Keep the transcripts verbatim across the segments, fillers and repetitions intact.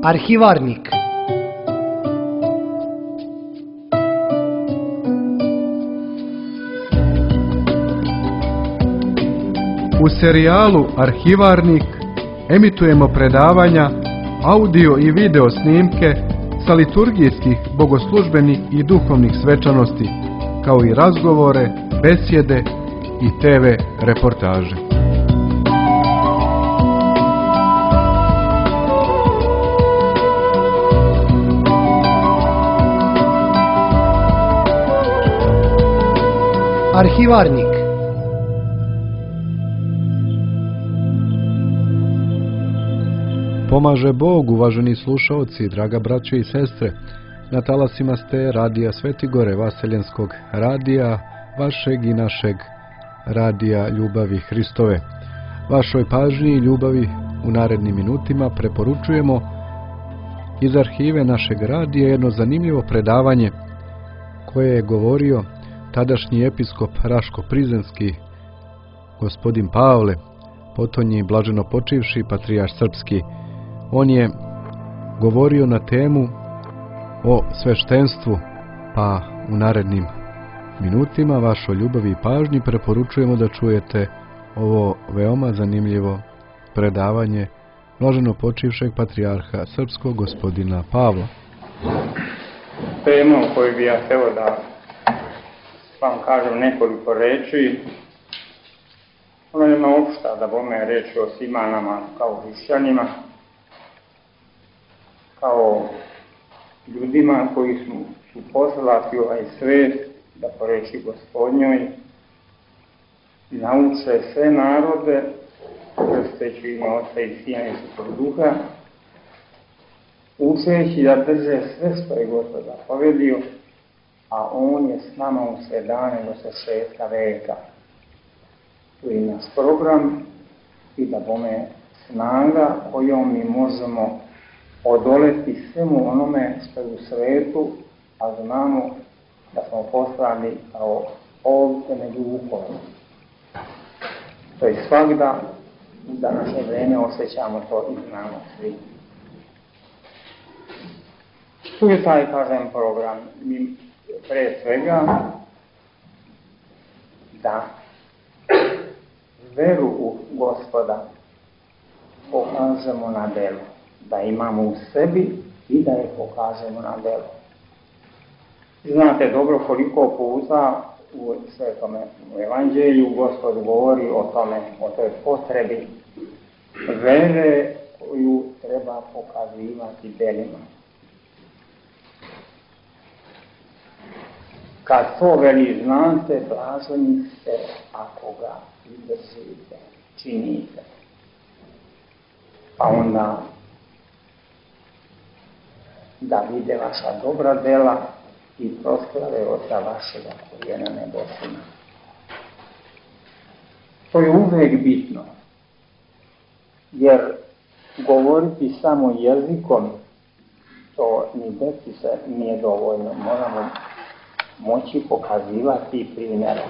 Arhivarnik. U serijalu Arhivarnik emitujemo predavanja, audio i video snimke sa liturgijskih, bogoslužbenih i duhovnih svečanosti, kao i razgovore, besjede i te ve reportaže. Arhivarnik. Pomaže Bog, uvaženi slušaoci, draga braćo i sestre. Na talasima ste radija Svetigore, Vaseljenskog radija, vašeg i našeg radija Ljubavi Hristove. Vašoj pažnji i ljubavi u narednim minutima preporučujemo iz arhive našeg radija jedno zanimljivo predavanje koje je govorio tadašnji episkop Raško-Prizrenski, gospodin Pavle, potonji blaženo počivši patrijarh srpski. On je govorio na temu o sveštenstvu, pa u narednim minutima vašoj ljubavi i pažnji preporučujemo da čujete ovo veoma zanimljivo predavanje blaženo počivšeg patrijarha srpskog gospodina Pavla. Tema o kojoj bi ja hteo da vam kažem nekoliko reči, ona je jedna opšta, da bome reči o svima nama kao hrišćanima, kao ljudima koji su, su poslati ovaj svet da po reči Gospodnjoj nauče sve narode, krsteći ime Oca i Sina i Svetog Duha, učeći da drže sve što je Gospod zapovedio, a On je s nama u sve dane do svršetka veka. Tu je naš program i da bome snaga kojom mi možemo odoleti svemu onome što je u svetu, a znamo da smo poslani kao ovce među vukovima. To je svakda, u današnje vreme osjećamo to i znamo svi. Tu je taj, kažem, program. Mi pre svega da veru u Gospoda pokažemo na delu. Da imamo u sebi i da je pokažemo na delu. Znate dobro koliko puta u Svetome evanđelju Gospod govori o tome, o toj potrebi vere koju treba pokazivati delima. Kad to veli, znate, blaženi ste ako ga izdržite, činite. Pa onda da vide vaša dobra dela i proslave Oca vašega koji je na nebesima. To je uvijek bitno, jer govoriti samo jezikom, to ni deci se nije dovoljno. Moramo moći pokazivati primjera.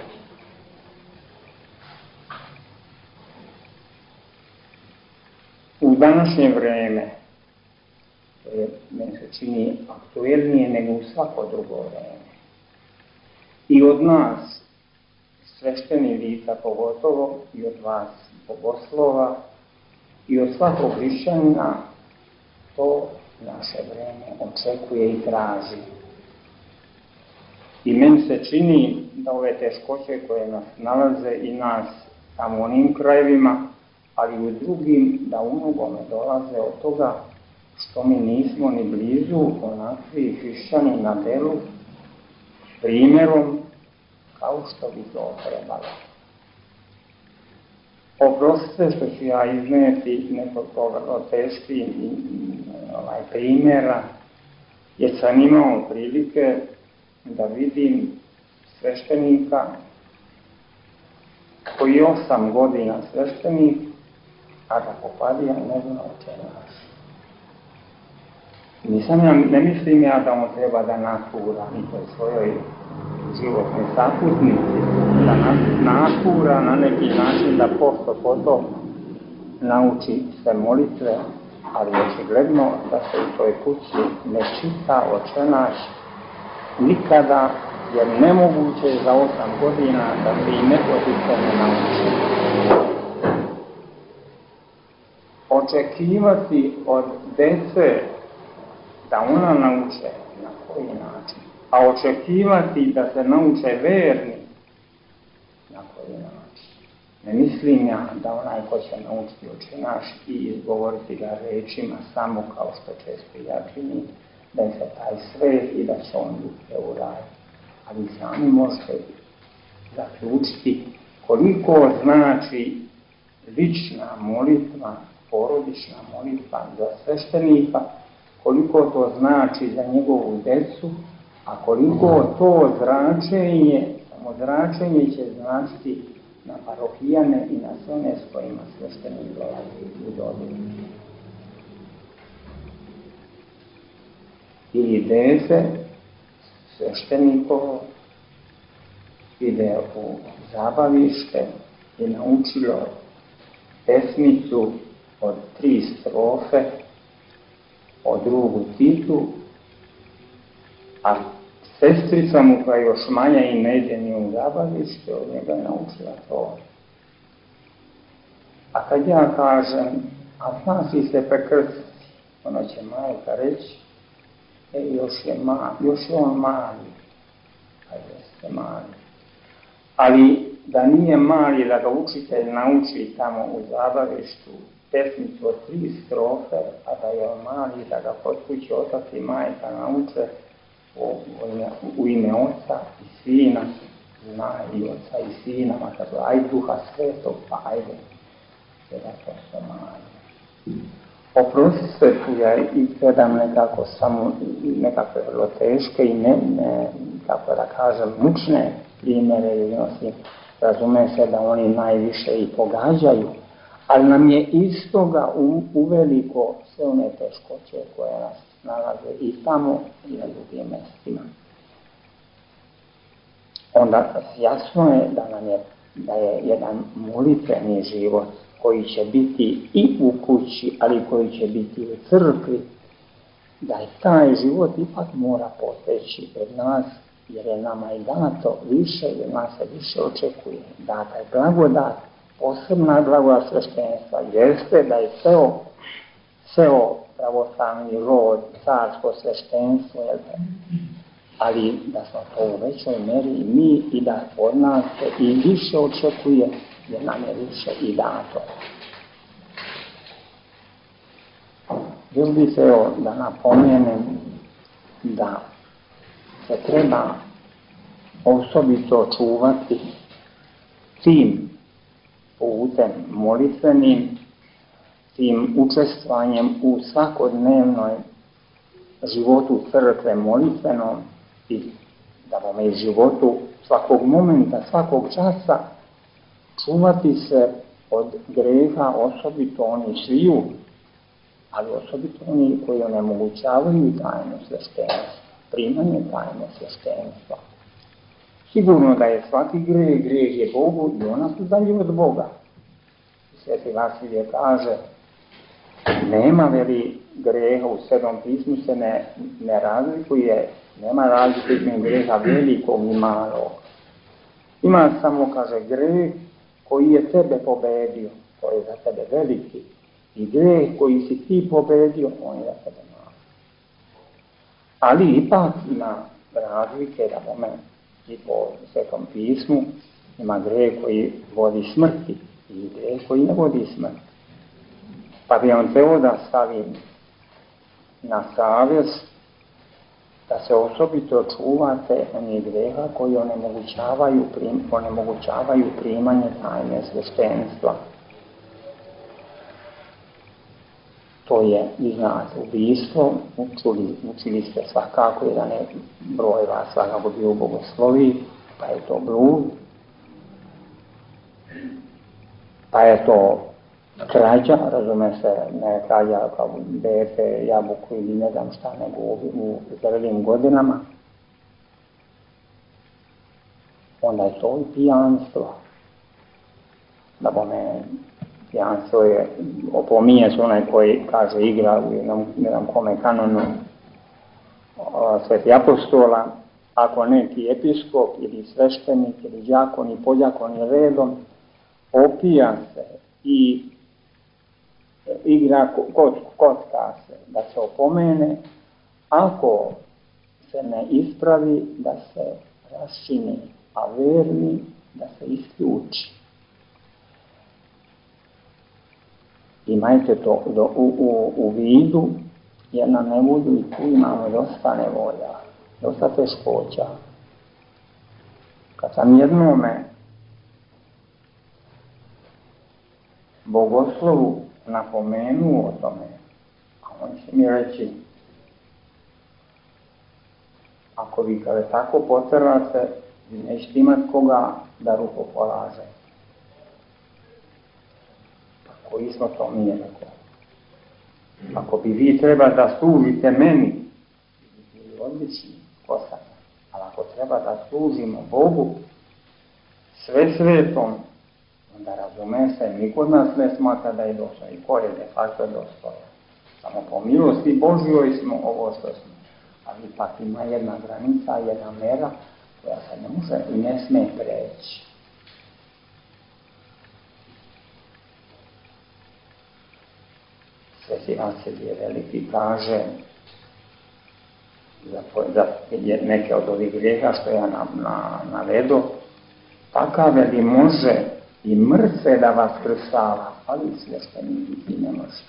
U današnje vreme, meni se čini aktuelnije nego u svako drugo vreme. I od nas, svešteni lica pogotovo, i od vas bogoslova, i od svakog hrišćanina, to naše vreme očekuje i traži. I meni se čini da ove teškoće koje nas nalaze i nas tamo u onim krajevima, ali i u drugim, da u mnogome dolaze od toga što mi nismo ni blizu onakvi hrišćani na delu primjerom kao što bi to trebalo. Oprostite što ću ja izneti nekoliko teških ovaj, primjera, jer sam imao prilike da vidim sveštenika koji je osam godina sveštenik, a da popadija ne zna o čemu naš. Nisam ja, ne mislim ja da on treba da natura i toj svojoj životnoj saputnici, da natura na neki način da posto po to nauči sve molitve, ali očigledno da se u toj kući ne čita Očenaš nikada, jer nemoguće je za osam godina da se i metodice ne nauči. Očekivati od dece da ona nauče na koji način, a očekivati da se nauče verni na koji način. Ne mislim ja da onaj ko će naučiti Očenaš i izgovoriti ga rečima samo kao što često ja činim, da je se taj svet i da će on ljude uraditi. Ali sami možete zaključiti koliko znači lična molitva, porodična molitva za sveštenika, koliko to znači za njegovu decu, a koliko to zračenje, samo zračenje će značiti na parohijane i na sve one s kojima sveštenik dolazi u dodir. Ili dete sveštenikovo ide u zabavište i naučilo pesmicu od tri strofe o drugu Titu, a sestrica mu koja još manja i ne ide ni u zabavište, od njega je naučila to. A kad ja kažem, a zna si se prekrstiti, ono će majka reći, e, još je, ma, još je on mali, a jeste mali. Ali da nije mali, da ga učitelj nauči tamo u zabavištu pesmicu od tri strofe, a da je on mali, da ga kod kuće otac i majka nauče u, u, ime, u ime Oca i Sina, zna i Oca i Sina, makar aj Duha Svetog, pa ajde, jer to su mali. Oprostite, tu ja i gledam nekako samo nekakve vrlo teške i ne, ne, kako da kažem, mučne primjere, ili nosim, razume se da oni najviše i pogađaju, ali nam je iz toga u, uveliko sve one teškoće koje nas nalaze i tamo i na drugim mjestima. Onda jasno je da nam je, da je jedan molitveni život koji će biti i u kući, ali koji će biti u crkvi, da je taj život ipak mora poteći od nas, jer je nama i dato više, jer nas se više očekuje. Data je blagodat, posebna blagodat sveštenstva, jeste da je ceo, ceo pravoslavni rod, carsko sveštenstvo, ali da smo to u većoj meri i mi i da od nas se i više očekuje, jer nam je više i dato. Želio bih se evo da napomenem da se treba osobito čuvati tim putem molitvenim, tim učestvovanjem u svakodnevnoj životu crkve molitvenom i da vam i životu svakog momenta, svakog časa čuvati se od greha, osobito oni sviju, ali osobito oni koji onemogućavaju tajnu sveštenstva, primanje tajne sveštenstva. Sigurno da je svaki greh, greh je Bogu i ona su dalje od Boga. Sveti Vasilije kaže, nema veli greha u Svetom pismu se ne, ne razlikuje, nema razlike između greha velikog i malog. Ima samo, kaže, greh koji je tebe pobedio, koji je za tebe veliki, i greh koji si ti pobedio, on je za tebe mali. Ali ipak ima razlike, da moment, i po Svetom pismu, ima greh koji vodi smrti i greh koji ne vodi smrti. Pa bi on teo da stavim na savjest da se osobito čuvate onih greha koji onemogućavaju, prim, onemogućavaju primanje tajne sveštenstva. To je, vi znate, ubistvo, učili, učili ste svakako, jedan je broj vas svakako bio u bogoslovi, pa je to blud, pa je to krađa, razume se, ne krađa kao dete, jabuku ili ne znam šta, nego u, u zrelim godinama. Onda je to i pijanstvo. Da bome Pijanstvo je, opominje se onaj koji kaže igra u ne znam kome kanonu Sveti apostola, ako neki episkop ili sveštenik ili đakon i podjakon i redom opija se i igra kocku, kocka se, da se opomene, ako se ne ispravi, da se raščini, a verni da se isključi. Imajte to do, u, u, u vidu, jer na nevolju i tu imamo dosta nevolja, dosta teškoća. Kad sam jednome bogoslovu napomenuo o tome, a on će mi reći, ako vi kada tako poterate, vi nećete imati koga da ruku polaže. Pa koji smo to mi rekao? Ako bi vi treba da služite meni, vi bili odlični poslani, ali ako treba da služimo Bogu, sve svetom, onda razume se, niko od nas ne smatra da je došlo, i ko je de facto došlo. Samo po milosti Božjoj smo ovo što smo. Ali ipak ima jedna granica, jedna mera koja se ne može i ne sme preći. Sveti Vasilije Veliki kaže za, za neke od ovih grijeha što ja na, na, navedo, takav li može i mrtve da vas krstava, ali svešteniki ne može.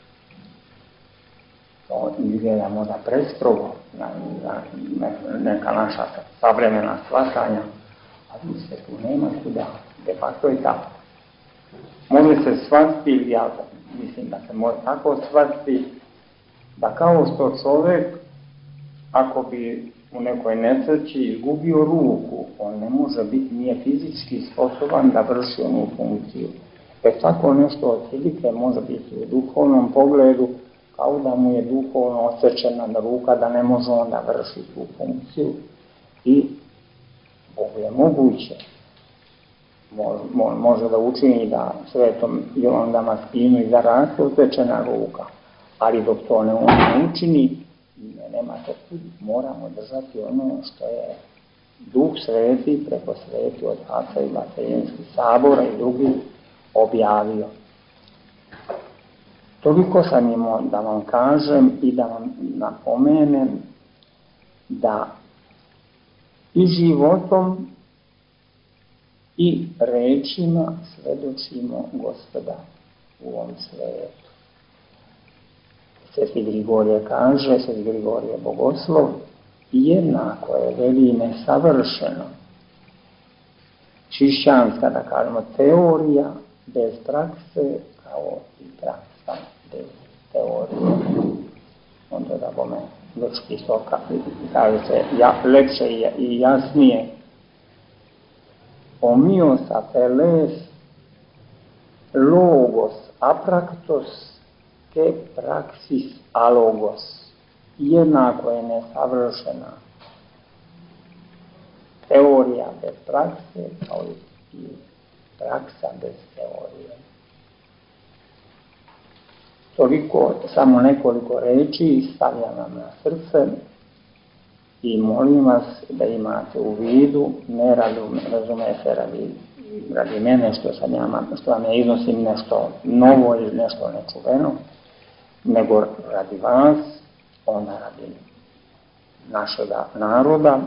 To izgleda možda prestrogo na, na, na neka naša savremena shvatanja, ali se tu nema kuda, de facto je tako. Može se shvatiti, ja mislim da se može tako shvatiti, da kao što čovjek, ako bi u nekoj nesreći izgubio ruku, on ne može biti, nije fizički sposoban da vrši onu funkciju. E tako nešto otprilike može biti u duhovnom pogledu, kao da mu je duhovno osjećena ruka, da ne može onda vršiti tu funkciju. I Bogu je moguće. Može da učini da svetom Jovan Damaskinu i da raste osjećena ruka. Ali dok to ne učini, nema to kud, moramo držati ono što je Duh Sveti preko Sveti od Oca i Vaseljenskih sabora i drugih objavio. Toliko sam imao da vam kažem i da vam napomenem da i životom i rečima svedočimo Gospoda u ovom svijetu. Sveti Grigorije kaže, Sveti Grigorije bogoslov, jednako je veli nesavršeno. Čišćanska, da kažemo, teorija bez prakse kao i praksa bez teorije. Onda da bome grčki soka, kaže se ja, lepše i jasnije. Homios apeles logos apraktos ke praksis alogos. Jednako je nesavršena teorija bez prakse, kao i praksa bez teorije. Toliko, samo nekoliko reči stavljam vam na srce i molim vas da imate u vidu, ne razume se radi, radi mene što, sam ja, što vam ja iznosim nešto novo ili nešto nečuveno, nego radi vas, onda radi našega naroda,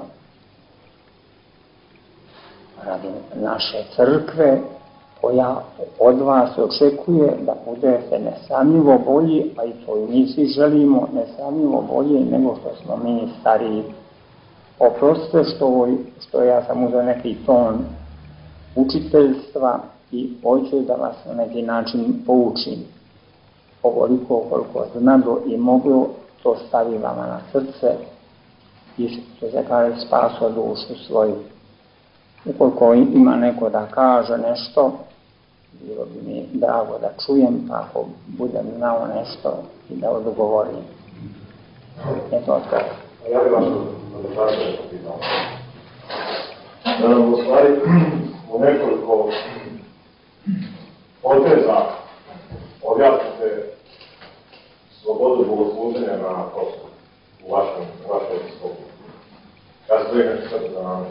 radi naše crkve, koja od vas očekuje da budete nesamljivo bolji, a i to i mi svi želimo, nesamljivo bolji nego što smo mi stariji. Oprostite što, što ja sam uzeo neki ton učiteljstva i hoću da vas na neki način poučim. Ovoliko koliko znado i moglo, to stavi vama na srce i što se kaže spaso dušu svoju. Ukoliko ima neko da kaže nešto, bilo bi mi drago da čujem, pa ako budem znao nešto i da odgovorim. Je to to. Ja bih vas održavio nešto pitao. U stvari, u nekoliko poteza objasnite slobodu bogosluženja na Kosovu u vašem, u vašoj slobodu. Kada se inače sve za nama?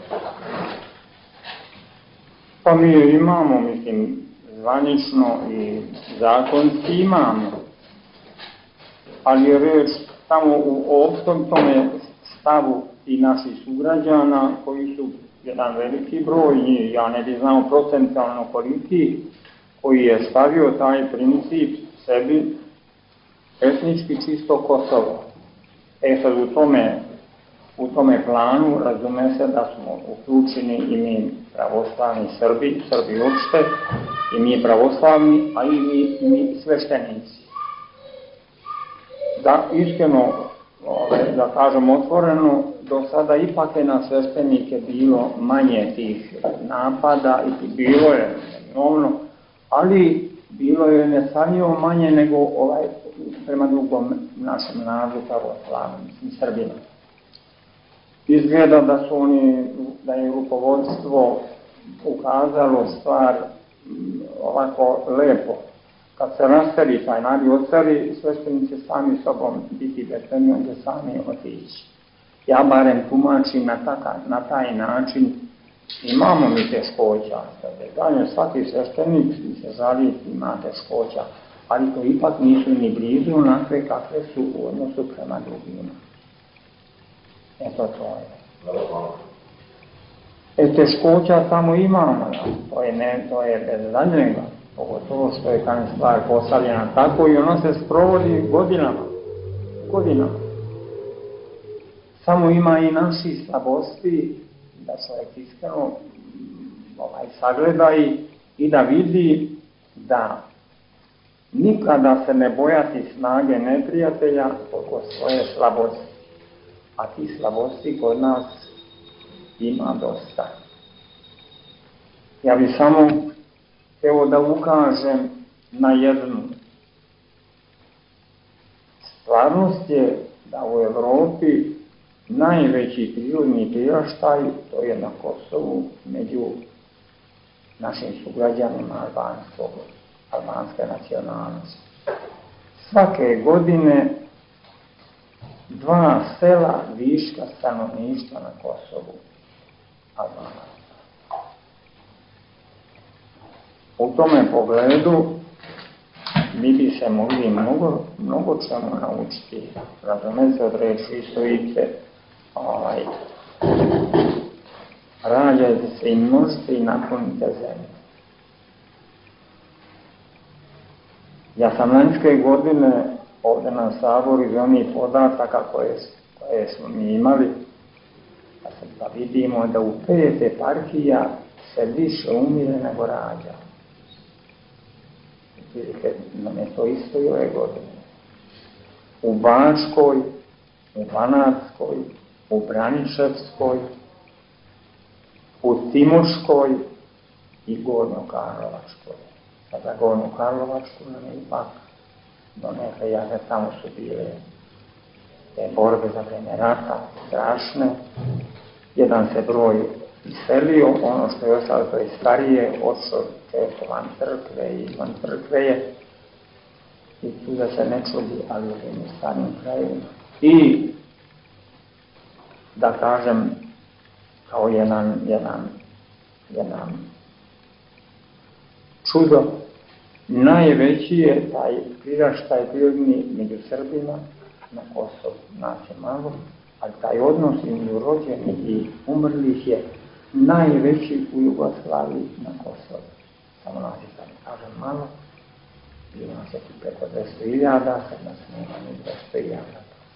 Pa mi imamo, mislim, zvanično i zakonski imamo, ali je reč samo u opštom tome stavu i naših sugrađana koji su jedan veliki broj, ja ne bi znao procentalno koliki, koji je stavio taj princip sebi etnički čisto Kosovo. E sad u tome, u tome planu razume se da smo uključeni i mi pravoslavni Srbi, Srbi uopšte, i mi pravoslavni, a i mi, mi sveštenici. Da, iskreno, da kažem otvoreno, do sada ipak je na sveštenike bilo manje tih napada i bilo je enormno, ali bilo je nesanjivo manje nego ovaj, prema drugom našem narodu pravoslavnim, mislim Srbima. Izgleda da su oni, da je rukovodstvo ukazalo stvar ovako lepo. Kad se rastari taj narod odsari, sveštenici sami sobom biti bezbedni, onda sami otići. Ja barem tumačim na, taka, na taj način, imamo mi teškoća. Dalje, svaki sveštenik se žali ima teškoća, ali to ipak nisu ni blizu onakve kakve su u odnosu prema drugima. Eto to je. E, teškoća tamo imamo, to je, ne, to je bez daljnjega. Pogotovo što je kada stvar postavljena tako i ono se sprovodi godinama. Godinama. Samo ima i naši slabosti da čovjek iskreno ovaj, sagleda i, i da vidi da nikada se ne bojati snage neprijatelja oko svoje slabosti. A ti slabosti kod nas ima dosta. Ja bih samo evo da ukažem na jednu. Stvarnost je da u Evropi najveći prirodni priraštaj, to je na Kosovu, među našim sugrađanima albanskog, albanske nacionalnosti. Svake godine dva sela viška stanovništva na Kosovu Albanaca. U tome pogledu mi bi se mogli mnogo, mnogo čemu naučiti. Razume se od reči istovice, ovaj, rađajte se i množite i napunite zemlju. Ja sam lanjske godine ovdje na Saboru iz onih podataka koje, koje smo mi imali, da se pa vidimo da u pet eparhija se više umire nego rađa. Vidite, nam je to isto i ove godine. U Bačkoj, u Banatskoj, u Braničevskoj, u Timoškoj i Gornjo-Karlovačkoj. Sada Gornjo-Karlovačku nam je ipak donekle, jake tamo su bile te borbe za vreme rata, strašne. Jedan se broj iselio, ono što je ostalo to je starije, odšao često van crkve i van crkve je. I tu da se ne čudi, ali u ovim starim krajevima. I, da kažem, kao jedan, jedan, jedan čudo, najveći je taj priraštaj prirodni među Srbima na Kosovu, nas je malo, ali taj odnos između rođenih i umrlih je najveći u Jugoslaviji na Kosovu. Samo nas je, da ne kažem, malo, i nas je tu preko dvesta hiljada, sad nas nema ni dvesta hiljada.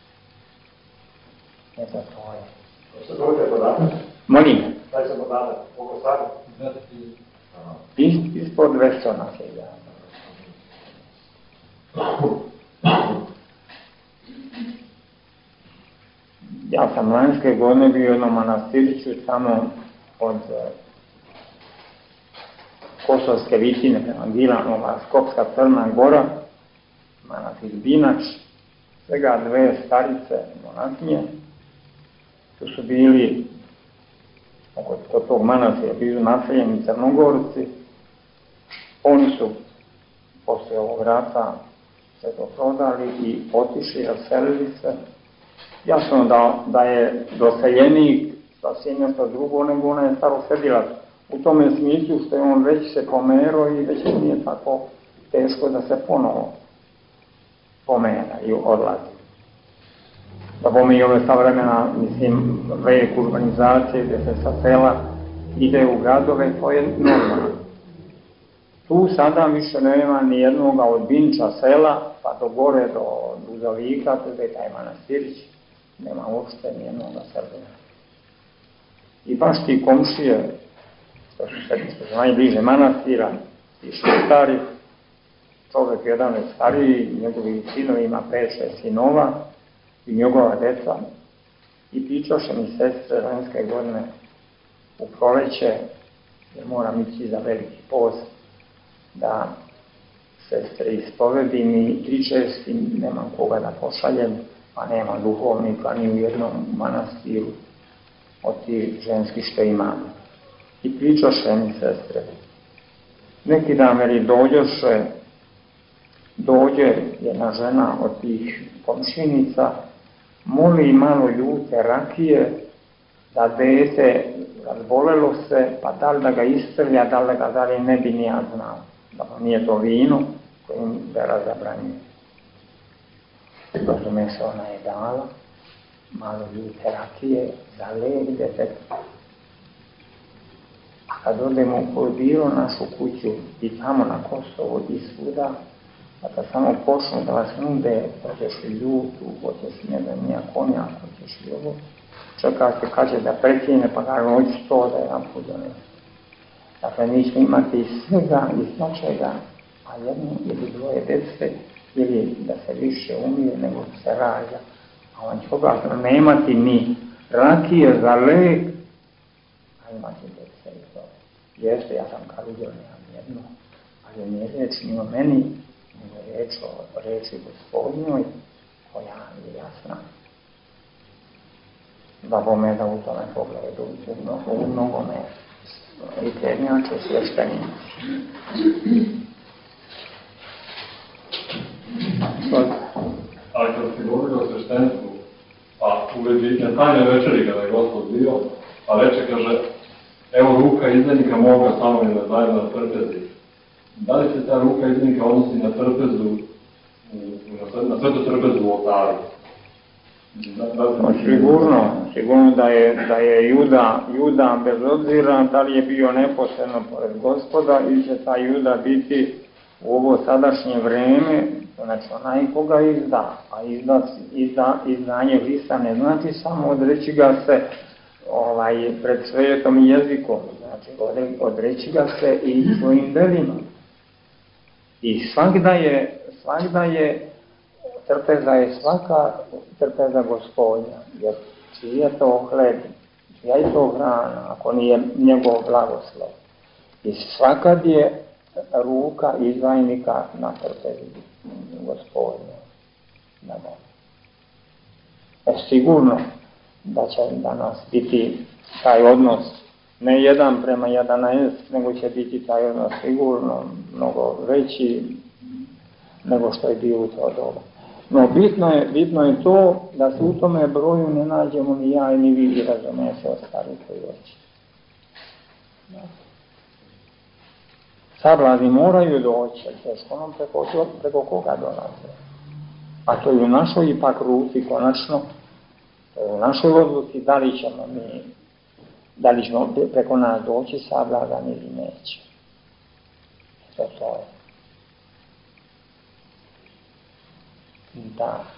Eto, to je. Što se dođe podatak? Molim. Daj se podatak, koliko sad? Is, ispod dvesta nas je hiljada. Ja sam lanjske godine bio u jednom manastiriću tamo od Kosovske visine prema Gilanova, Skopska Crna Gora, manastir Binač, svega dve starice monastinje. Tu su bili, kod tog manastira bili naseljeni Crnogorci. Oni su poslije ovog rata se to prodali i otišli, raselili se. Jasno da, da je doseljenik sasvim nešto drugo nego onaj starosedilac. U tome smislu što je on već se pomerao i već nije tako teško da se ponovo pomera i odlazi. Da bome i ove savremena, mislim, vek urbanizacije gdje se sa sela ide u gradove, to je normalno. Tu sada više nema ni jednoga od Binča sela, pa do gore, do Duzalika, tu je taj manastirić, nema uopšte ni jednoga Srbina. I baš ti komšije, što su se najbliže manastira, i Šestari, čovjek jedan je stariji, njegovi sinovi ima pet šest sinova i njegova deca. I pričaše mi sestre ranjske godine u proleće, jer moram ići za veliki post, da sestre ispovedim i tri česti nemam koga da pošaljem, a nema duhovnika ni u jednom manastiru od tih ženskih što imamo. I pričaše mi sestre. Neki dan veli dođoše, dođe jedna žena od tih komšinica, moli malo ljute rakije, da dete razbolelo se, pa da li da ga istrlja, da li da ga dalje ne bi nija znao. Da pa nije to vino kojim vera zabranjuje. Razume se, ona je dala malo ljute rakije za lek detetka. A kad odemo u bilo našu kuću i tamo na Kosovo i svuda, a da samo počnu da vas nude, hoćeš li ljutu, hoćeš li ne nija konja, hoćeš li ovo, čekate kad će da prekine, pa ga noći to da je nam pudone. Dakle, mi ćemo imati iz svega i svačega, a jedno ili dvoje dece, ili da se više umije nego se rađa. A on će obratno nemati ni rakije za lek, a imati dece i to. Jeste, ja sam karudio, nemam jedno, ali nije reč ni o meni, nego je reč o reči Gospodnjoj, koja je jasna. Da bome da u tome pogledu u mnogome i prednjače svješteni. Ali kad ste govorili o sveštenstvu, pa u vezi na tajnoj večeri kada je Gospod bio, pa reče, kaže, evo ruka izdajnika moga samo je na zajedno na trpezi. Da li se ta ruka izdajnika odnosi na trpezu, na svetu trpezu u oltaru? No, sigurno, sigurno da je, da je Juda, Juda bez obzira da li je bio neposredno pored Gospoda ili će ta Juda biti u ovo sadašnje vreme, znači onaj koga izda, a izda, izda, izdanje Hrista ne znači samo odreći ga se ovaj, pred svetom i jezikom, znači odreći ga se i svojim delima. I svakda je, svakda je trpeza je svaka trpeza Gospodnja, jer čiji je to hleb, čija je to hrana, ako nije njegov blagoslov. I svakad je ruka izdajnika na trpezi Gospodnja. E, sigurno da će danas biti taj odnos, ne jedan prema jedanaest, nego će biti taj odnos sigurno mnogo veći nego što je bio u to doba. No, bitno je, bitno je to da se u tome broju ne nađemo ni ja ni vi i razume se ostali koji hoće. Sablazni moraju doći, teško onom preko, preko koga dolaze. A to je u našoj ipak ruci konačno, to je u našoj odluci da li ćemo mi, da li ćemo preko nas doći sablazan ili neće. To to je. Da.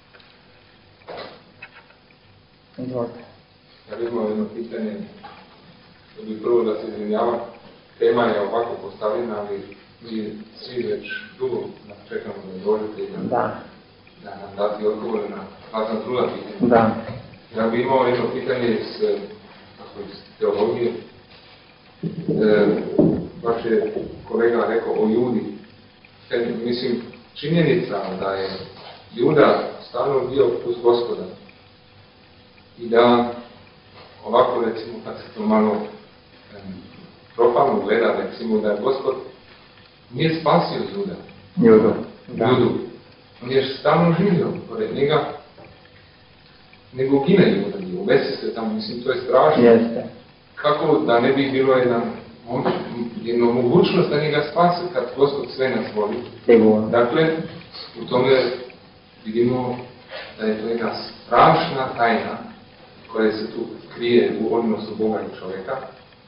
Izvolite. Ja bih imao jedno pitanje, da bi prvo da se izvinjavam, tema je ovako postavljena, ali mi svi već dugo čekamo da dođete i da, da. da nam dati odgovore na razna druga pitanja. Da. Ja bih imao jedno pitanje iz, iz teologije. E, baš je kolega rekao o Judi. E, mislim, činjenica da je Juda stalno bio uz Gospoda i da ovako recimo kad se to malo um, profalno gleda, recimo da Gospod nije spasio Juda, Judu. Da. Judu. On je stalno živio pored njega, nego gine Juda, uvesi se tamo, mislim, to je strašno. Jeste. Kako da ne bi bilo jedan, jedno mogućnost da njega spase kad Gospod sve nas voli. Sigurno. Dakle, u tome vidimo da je to jedna strašna tajna koja se tu krije u odnosu Boga i čovjeka.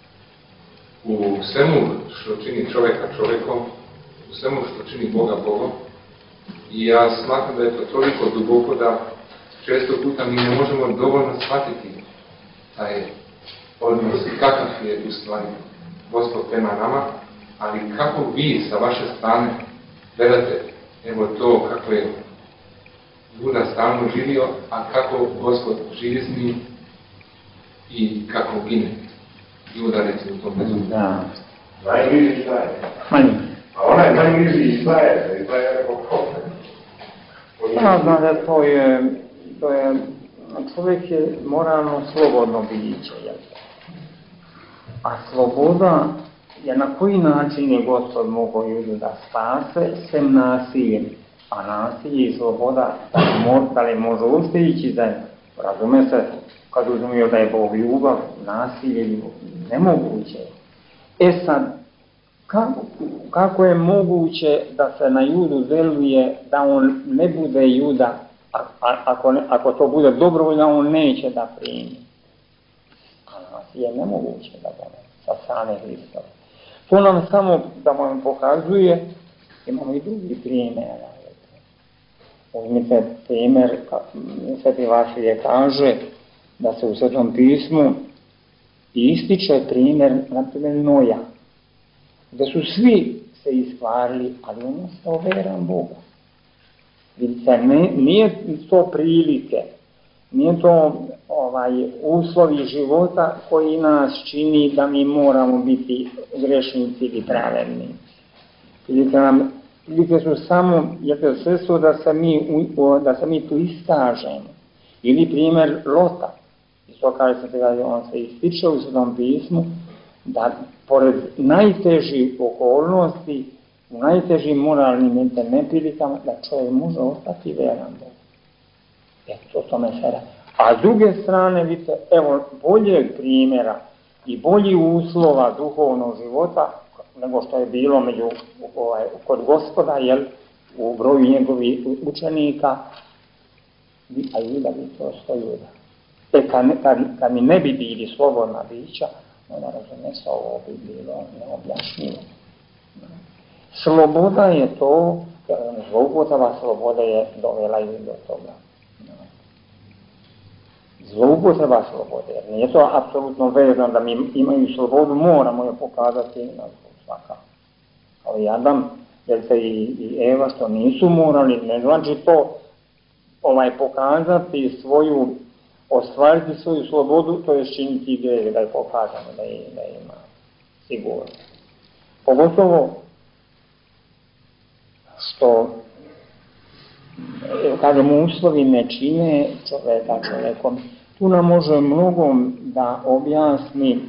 U svemu što čini čovjeka čovjekom, u svemu što čini Boga Bogom. I ja smatram da je to toliko duboko da često puta mi ne možemo dovoljno shvatiti taj odnos i kakav je u stvari Gospod prema nama, ali kako vi sa vaše strane gledate, evo to kako je Juda stalno živio, a kako Gospod živi s njim i kako gine Juda, recimo, u tom mezu. Da. Najbliži šta je? Manji. A onaj najbliži šta je? Šta je rekao kopne? Ja znam da to je, to je, čovjek je moralno slobodno biće, jel? A sloboda je na koji način je Gospod mogao Judu da spase, sem nasiljem. A nasilje i sloboda, da li može ustići zajedno? Razume se, kad uzmio da je Bog ljubav, nasilje je nemoguće. E sad, kako, kako je moguće da se na Judu deluje da on ne bude Juda, a, a, ako, ne, ako to bude dobrovoljno, on neće da primi. A nasilje je nemoguće da bude sa strane Hristova. To nam samo da vam pokazuje, imamo i drugi primjera. Uzmite primjer, Sveti Vasilije kaže da se u Svetom pismu ističe primjer, na primjer, Noja, gdje su svi se iskvarili, ali on ostao veran Boga. Vidite, ne, nije to prilike, nije to ovaj, uslovi života koji nas čini da mi moramo biti grešnici ili pravedni. Vidite, nam, vidite su samo jedno sredstvo da se mi, da se mi tu iskažemo. Ili primjer Lota. Isto kaže se da on se ističe u Svetom pismu, da pored najtežih okolnosti, u najtežim moralnim neprilikama, da čovjek može ostati veran Bogu. Eto, tome se radi. A s druge strane, vidite, evo, boljeg primjera i bolji uslova duhovnog života, nego što je bilo među, ovaj, kod Gospoda, jel, u broju njegovih učenika, a Juda bi to sto Juda. E, kad, kad, kad mi ne bi bili slobodna bića, onda razume se, ovo bi bilo neobjašnjivo. Sloboda je to, zloupotreba slobode je dovela i do toga. Zloupotreba slobode, jer nije to apsolutno vezano da mi imaju slobodu, moramo je pokazati na svaka. Kao i Adam, jer se i, i Eva što nisu morali, ne znači to ovaj, pokazati svoju, ostvariti svoju slobodu, to je činiti ideje da je pokazano, da, je, da ima sigurno. Pogotovo što, kažemo, uslovi ne čine čovjeka čovjekom. Tu nam može mnogo da objasni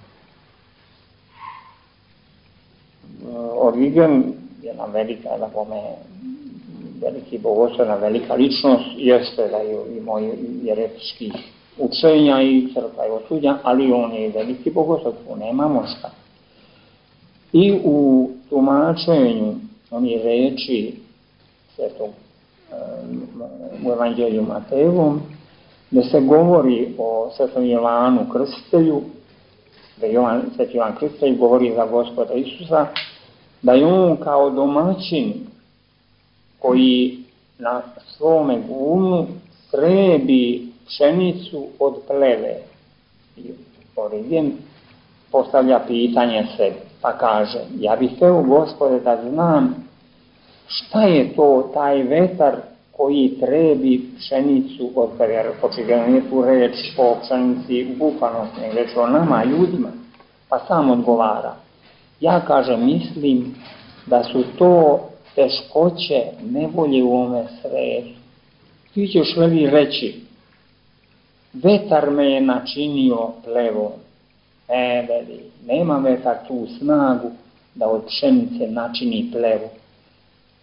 Origen, jedna velika, da pome, veliki bogoslovna, velika ličnost, jeste da je i moj jeretičkih učenja i crkva i osuđa, ali on je veliki bogoslov, tu nemamo šta. I u tumačenju onih reči svetog u Evanđelju Matejevom, gdje se govori o svetom Jovanu Krstitelju, da Jovan, sveti Jovan Krstitelj govori za Gospoda Isusa, da je on kao domaćin koji na svome gumnu strebi pšenicu od pleve. I Origen postavlja pitanje sebi, pa kaže, ja bih htio, Gospode, da znam šta je to taj vetar koji trebi pšenicu od pleve, jer očigledno nije tu reč o pšenici u bukvalnosti, nego reč o nama, ljudima, pa sam odgovara. Ja, kaže, mislim da su to teškoće, nevolje u ome svetu. Ti ćeš li reći, vetar me je načinio plevom. Ne, veli, nema vetar tu snagu da od pšenice načini plevu.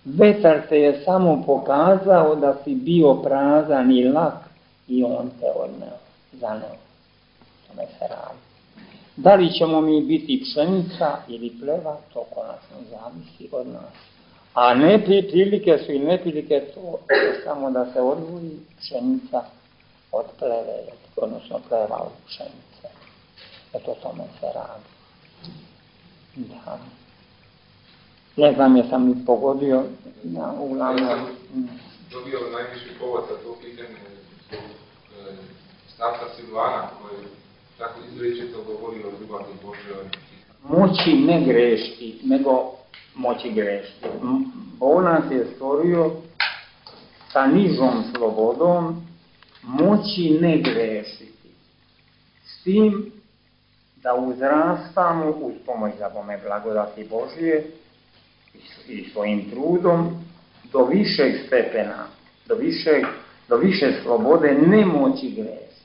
Vetar te je samo pokazao da si bio prazan i lak i on te odneo, zaneo. Tome se radi. Da li ćemo mi biti pšenica ili pleva, to konačno zavisi od nas. A neprilike su i neprilike to samo da se odvoji pšenica od pleve, odnosno pleva od pšenice. Eto tome se radi. Da. Ne znam, jesam li pogodio na uglavnom. Ja sam dobio najviši povod za to pitanje Stavka Silvana, koji tako izričito govori o ljubavi Božjoj. Moći ne grešiti, nego moći grešiti. Bog nas je stvorio sa nižom slobodom moći ne grešiti. S tim da uzrastamo uz pomoć za Bome blagodati Božje i svojim trudom do višeg stepena, do, višeg, do više slobode ne moći grešiti.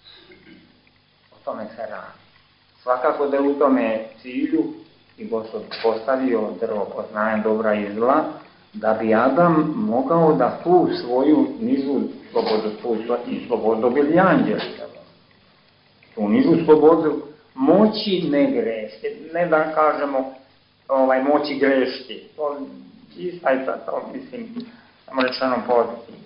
O tome se radi. Svakako da je u tome cilju i Gospod postavio drvo poznanja dobra i zla, da bi Adam mogao da tu svoju nižu slobodu, tu i slobodu dobili anđeli. Tu nižu slobodu moći ne grešiti. Ne da kažemo ovaj, moći grešiti. To istajta, to mislim, samo rečeno pozitivno.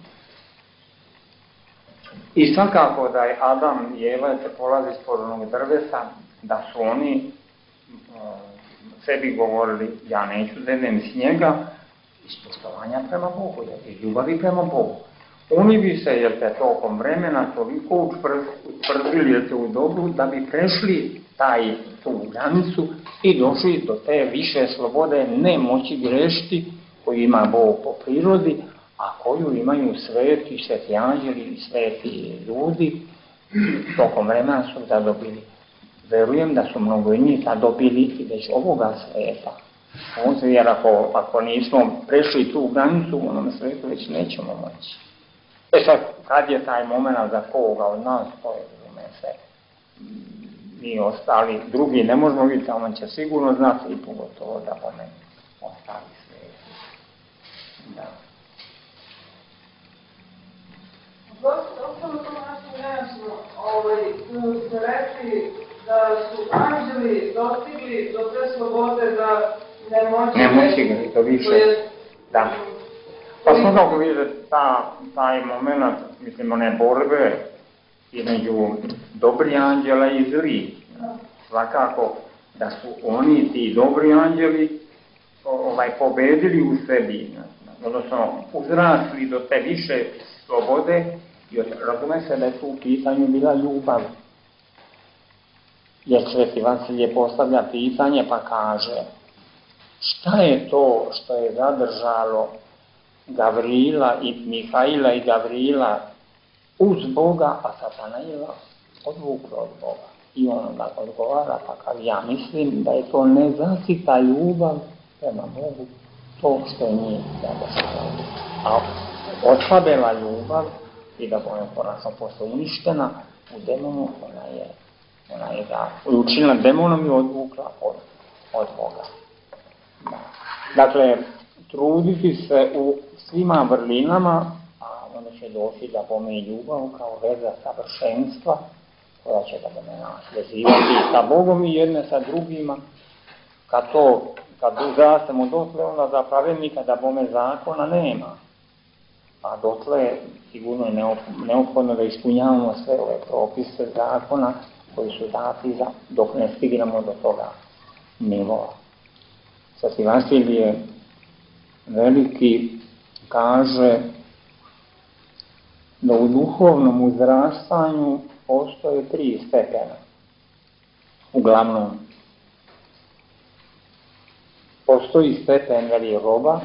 I svakako da je Adam i Eva se polazi s plodnog drvesa, da su oni uh, sebi govorili, ja neću da jedem s njega, iz poštovanja prema Bogu, iz ljubavi prema Bogu. Oni bi se, jer te tokom vremena, toliko utvrdili, jer te u dobru, da bi prešli taj, tu granicu i došli do te više slobode ne moći grešiti, koju ima Bog po prirodi, a koju imaju sveti, sveti anđeli i sveti ljudi, tokom vremena su zadobili. Verujem da su mnogo i njih zadobili i već ovoga sveta. Jer ako, ako nismo prešli tu granicu, u onom svetu već nećemo moći. E sad, kad je taj moment za koga od nas, to je ume se, mi ostali, drugi ne možemo vidjeti, a on će sigurno znati i pogotovo da pomen ostali sveti. Da. Ostalo to našem nejasno, ovaj, ste rekli da su anđeli dostigli do te slobode da ne moći... Ne moći ga, to više. Je, da. Pa smo kako vidjeti ta, taj moment, mislim, one borbe između dobri anđela i zli. Svakako da su oni, ti dobri anđeli, ovaj, pobedili u sebi, odnosno uzrasli do te više slobode i razume se da je tu u pitanju bila ljubav. Jer Sveti Vasilije postavlja pitanje pa kaže šta je to što je zadržalo Gavrila i Mihaila i Gavrila uz Boga, a Satanaila odvuklo od Boga. I on onda odgovara pa kaže ja mislim da je to nezasita ljubav prema Bogu, to što je njih zadržalo. A oslabela ljubav i da bo je konačno posle uništena u demonu, ona je ona je da učinila demonom i odvukla od, od Boga. Da. Dakle, truditi se u svima vrlinama, a onda će doći da bome i ljubav kao veza savršenstva, koja će da bome nas vezivati sa Bogom i jedne sa drugima. Kad to, kad uzrastemo dotle, onda za pravednika da bome zakona nema. A dotle sigurno je neophodno da ispunjavamo sve ove propise zakona koji su dati za, dok ne stignemo do toga nivoa. Sveti Vasilije Veliki kaže da u duhovnom uzrastanju postoje tri stepena. Uglavnom, postoji stepen veli roba,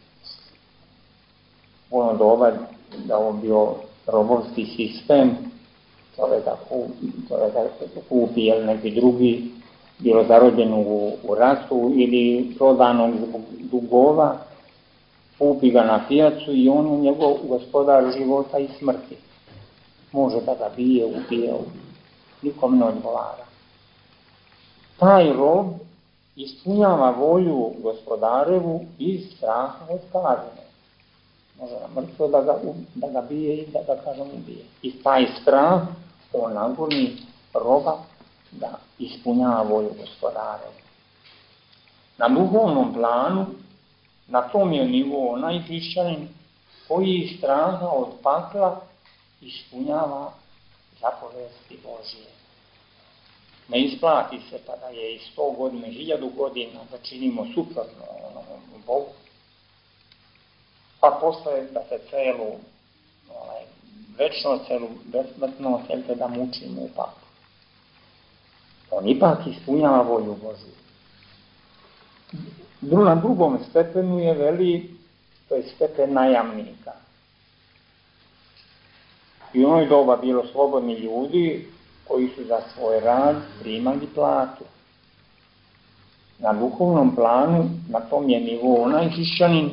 ono doba da on bio robovski sistem, čovjeka kupi ili neki drugi, bilo zarođen u, u ratu ili prodanog zbog dugova, kupi ga na pijacu i on je njegov gospodar života i smrti. Može da ga bije, ubije, nikom ne odgovara. Taj rob ispunjava volju gospodarevu iz straha od kazne. Može na mrtvo da ga, da ga bije i da ga kažem ubije. I taj strah on nagoni roba da ispunjava volju gospodarevu. Na duhovnom planu, na tom je nivou onaj hrišćanin koji iz straha od pakla ispunjava zapovesti Božije. Ne isplati se pa da je i sto godina, hiljadu godina da činimo suprotno onom Bogu. Pa posle da se celu ovaj, večno, celu besmrtno, celte da mučimo u paklu. On ipak ispunjava volju Božiju. Na drugom stepenu je veli, to je stepen najamnika. I u onoj doba bilo slobodni ljudi koji su za svoj rad primali platu. Na duhovnom planu, na tom je nivou onaj hrišćanin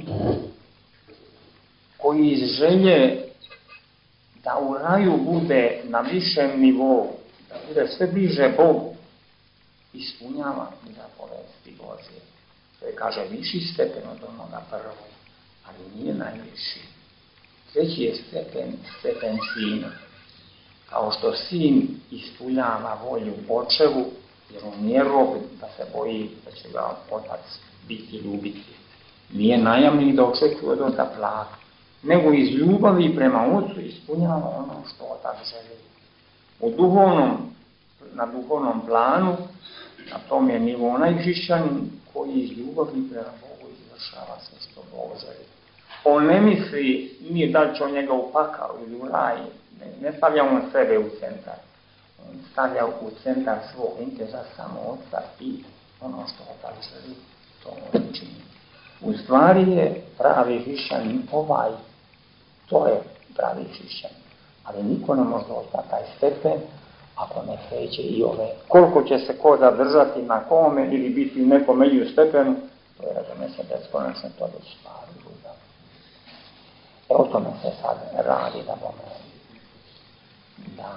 koji iz želje da u raju bude na višem nivou, da bude sve bliže Bogu, ispunjava zapovesti Božje. To je, kaže, viši stepen od onoga prvog, ali nije najviši. Treći je stepen, stepen sina. Kao što sin ispunjava volju očevu, jer on nije rob da se boji da će ga otac biti ljubiti. Nije najamnik da očekuje od oca platu, nego iz ljubavi prema ocu ispunjava ono što otac želi. U duhovnom, na duhovnom planu, na tom je nivo onaj hrišćanin koji iz ljubavi prema Bogu izvršava sve što Bog želi. On ne misli, nije da li će on njega u pakao ili u raj, ne, ne stavlja on sebe u centar. On stavlja u centar svog interesa samo oca i ono što otac želi, to on čini. U stvari je pravi hrišćanin ovaj, to je pravi hrišćanin. Ali niko ne može doći na taj stepen ako ne kreće i ove. Koliko će se ko zadržati na kome ili biti u nekom među stepenu, to je, razume se, beskonačno, to već stvari druga. E o tome se sad radi da bome. Da.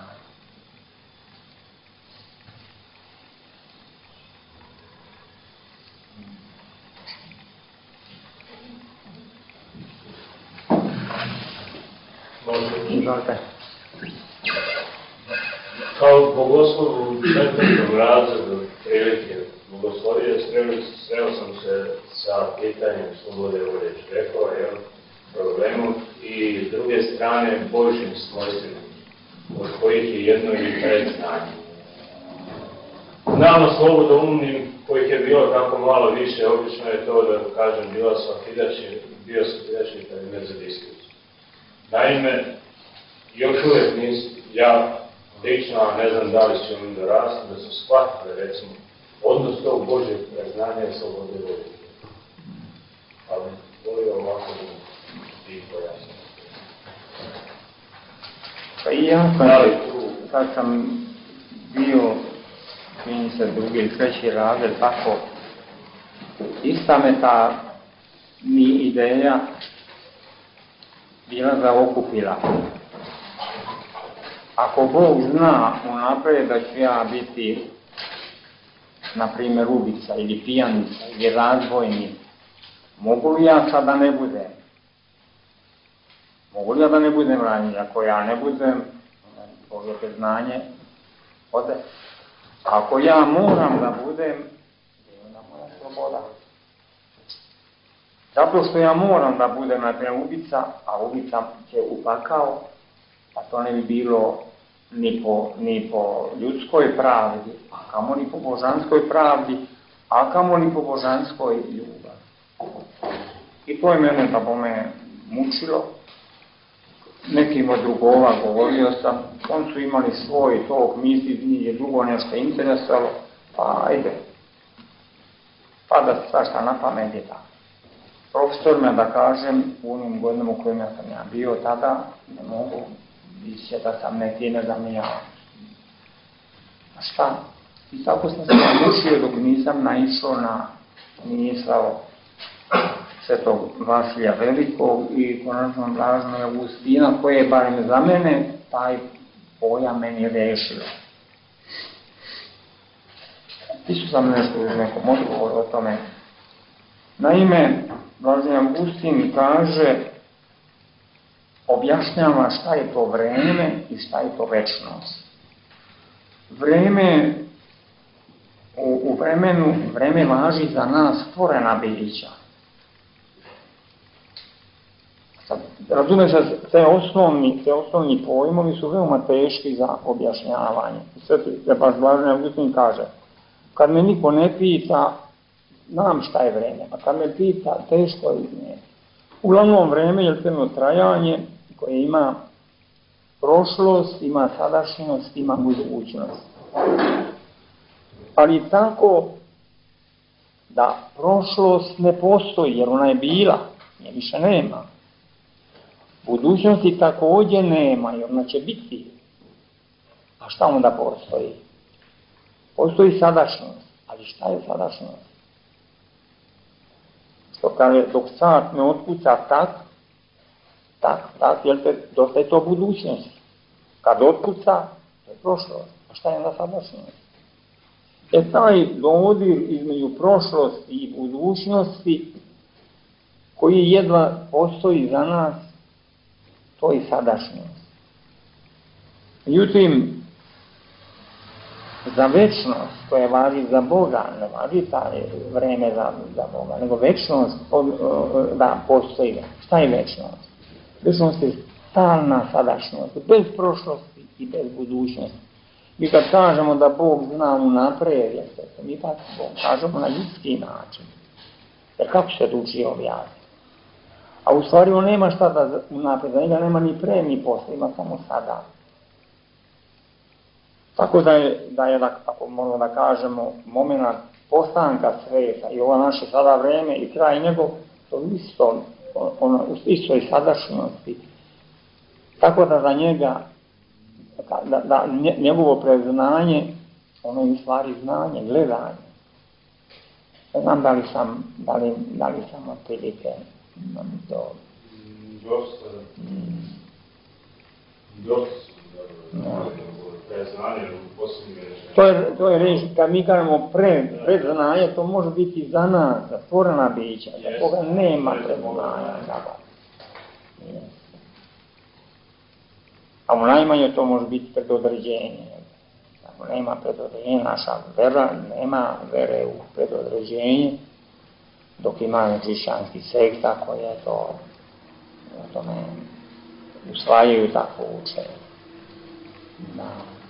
Izvolite. Kao bogoslov u četvrtom razredu prilike bogoslovije sreo sam se sa pitanjem slobode volje čovjekova, jel, problemom i s druge strane Božjim svojstvima, od kojih je jedno i predznanje. Nama slobodoumnim, kojih je bilo tako malo više, obično je to da kažem, bila su akidači, bio su akidači kad ne za diskusiju. Naime, još uvijek nisu, ja lično, a ne znam da li će oni dorasti, da su shvatili, recimo, odnos tog Božjeg preznanja i slobode volje. Ali volio ovako da ti pojasniti. Pa i ja kad, kad sam bio, čini se, drugi ili treći razred, tako, ista me ta mi ideja bila zaokupila. Ako Bog zna unaprijed da ću ja biti, na primjer, ubica ili pijanica ili razbojnik, mogu li ja sad da ne budem? Mogu li ja da ne budem ranjen? Ako ja ne budem, Bog je priznanje, ode. Ako ja moram da budem, je onda moja sloboda. Zato što ja moram da budem, na primjer, ubica, a ubica će u pakao, a to ne bi bilo ni po, ni po ljudskoj pravdi, a kamo ni po božanskoj pravdi, a kamo ni po božanskoj ljubavi. I to je mene da bome mučilo. Nekim od drugova govorio sam, on su imali svoj tok misli, nije drugo nešto interesalo, pa ajde. Pa da se svašta na pamet je tako. Profesor me, da kažem, u onim godinama u kojima sam ja bio tada, ne mogu više da sam neki ne znam ja. A šta? I tako sam se namučio dok nisam naišao na misao Svetog Vasilija Velikog i konačno Blažena Augustina, koje je, barem za mene, taj pojam meni rešilo. Isto sam nešto u nekom odgovoru o tome. Naime, Blaženi Augustin kaže, objašnjava šta je to vreme i šta je to večnost. Vreme, u, u vremenu, vreme važi za nas stvorena bića. Razumeš da te osnovni, te osnovni pojmovi su veoma teški za objašnjavanje. Sve te baš Blaženi Augustin kaže, kad me niko ne pita, znam šta je vreme, a kad me pita, teško je iznijeti. Uglavnom vreme je jedno trajanje koje ima prošlost, ima sadašnjost, ima budućnost. Ali tako da prošlost ne postoji, jer ona je bila, nje više nema. Budućnosti također nema, jer ona će biti. A šta onda postoji? Postoji sadašnjost. Ali šta je sadašnjost? Što kaže, dok sat ne otkuca tak, tak, tak, jel te, dosta je to budućnost. Kad otkuca, to je prošlost. A šta je onda sadašnjost? E taj dodir između prošlosti i budućnosti, koji jedva postoji za nas, to je sadašnjost. Međutim, za večnost, koja važi za Boga, ne važi taj vreme za, za Boga, nego večnost da postoji. Šta je večnost? Večnost je stalna sadašnjost, bez prošlosti i bez budućnosti. Mi kad kažemo da Bog zna unaprijed, mi pa kažemo na ljudski način. Jer kako se tuči objasniti? A u stvari on nema šta da unaprijed, za njega nema ni pre ni posle, ima samo sada. Tako da je, da je, ako moramo da kažemo, moment postanka sveta i ovo naše sada vreme i kraj njegov, to isto, ono, u istoj sadašnjosti. Tako da za njega, da, da njegovo preznanje, ono je u stvari znanje, gledanje. Ne znam da li sam, da li, da li sam otprilike, imam to... Dosta, dosta, no. Preznanje u posljednje reči. To je, to je reči, kad mi kažemo pred, predznanje, to može biti za nas, za stvorena bića, za koga nema predznanja. A u najmanje to može biti predodređenje. Ako nema predodređenja, naša vera nema vere u predodređenje, dok ima hrišćanski sekta koje to, o tome usvajaju takvo učenje. Da.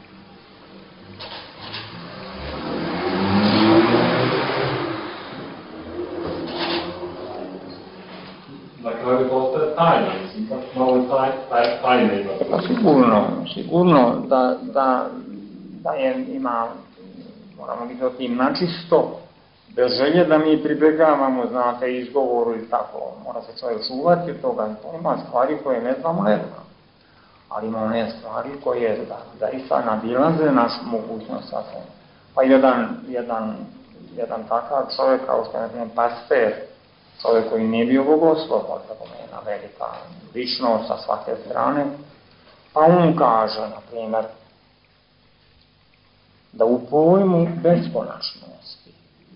Na kraju postaje tajna, mislim, tako malo taj, taj, tajne ima. Pa sigurno, sigurno da, da, da je, ima, moramo biti o tim načisto, bez želje da mi pribjegavamo, znate, izgovoru i tako, mora se čovjek čuvati toga, to ima stvari koje ne znamo, ne znamo. Ali ima one stvari koje da, zaista nadilaze našu mogućnost sasvim. Pa jedan, jedan, jedan takav čovjek, kao što je nekako Pasteur, čovjek koji nije bio bogoslov, ali tako je jedna velika ličnost sa svake strane, pa on kaže, na primjer, da u pojmu beskonačnosti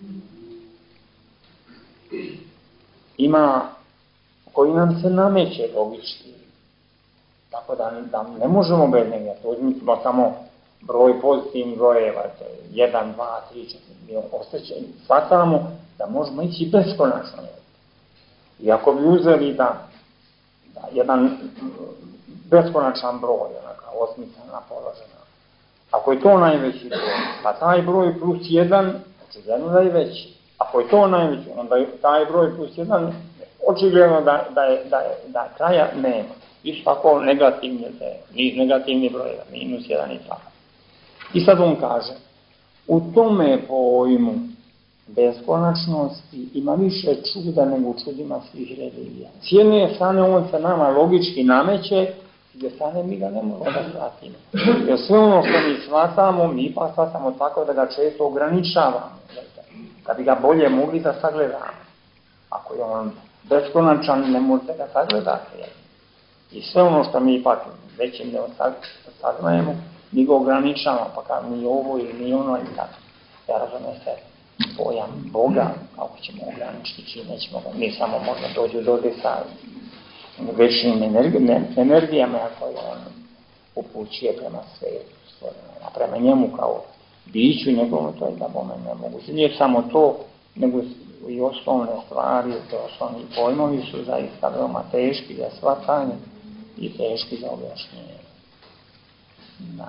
ima, koji nam se nameće logički, tako da, da ne možemo bez njega, to uzmimo samo broj pozitivnih brojeva, jedan, dva, tri, četiri, mi osjećamo, shvatamo da možemo ići beskonačno. I ako bi uzeli da, da jedan beskonačan broj, onaka osmicana položena, ako je to najveći broj, pa taj broj plus jedan, očigledno da je veći. Ako je to najveći, onda je taj broj plus jedan, očigledno da, da, je, da, je, da kraja nema. Isto tako negativni, niz negativni brojeva, minus jedan i tako. I sad on kaže, u tome pojmu beskonačnosti ima više čuda nego u čudima svih religija. S jedne strane on se nama logički nameće, s druge strane mi ga ne možemo da shvatimo. Jer sve ono što mi shvatamo, mi pa shvatamo tako da ga često ograničavamo. Da bi ga bolje mogli da sagledamo. Ako je on beskonačan, ne možete ga sagledati. I sve ono što mi ipak većim ne saznajemo, mi ga ograničavamo, pa kao ni ovo ili ni ono i tako. ja razume se, pojam Boga, kako ćemo ograničiti, čim nećemo ga, mi samo možda dođu do sa večnim energijama koje on upućuje prema svetu, a prema njemu kao biću njegovom, to je da bome ne mogu. Nije samo to, nego i osnovne stvari, te osnovni pojmovi su zaista veoma teški za shvatanje i teški za objašnjenje. Da.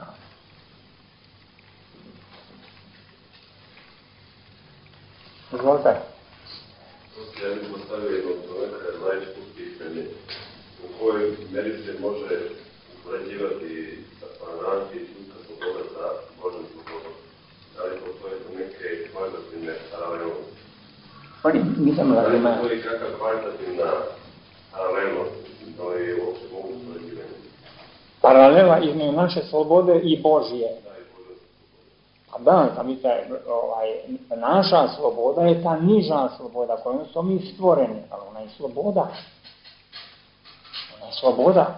Izvolite. Ja bih postavio jedno neka laičko pitanje u kojoj meri se može upoređivati anarhija i ljudska sloboda sa Božjom slobodom. Da li postoje neke kvalitativne paralelnosti? Oni, nisam Da li razumio. postoji kakva kvalitativna paralelnost da li je uopće mogu upoređivati? Paralela između naše slobode i Božje. Da li Božja sloboda? A da, da mi te, ovaj, naša sloboda je ta niža sloboda kojom smo mi stvoreni, ali ona je sloboda. Ona je sloboda.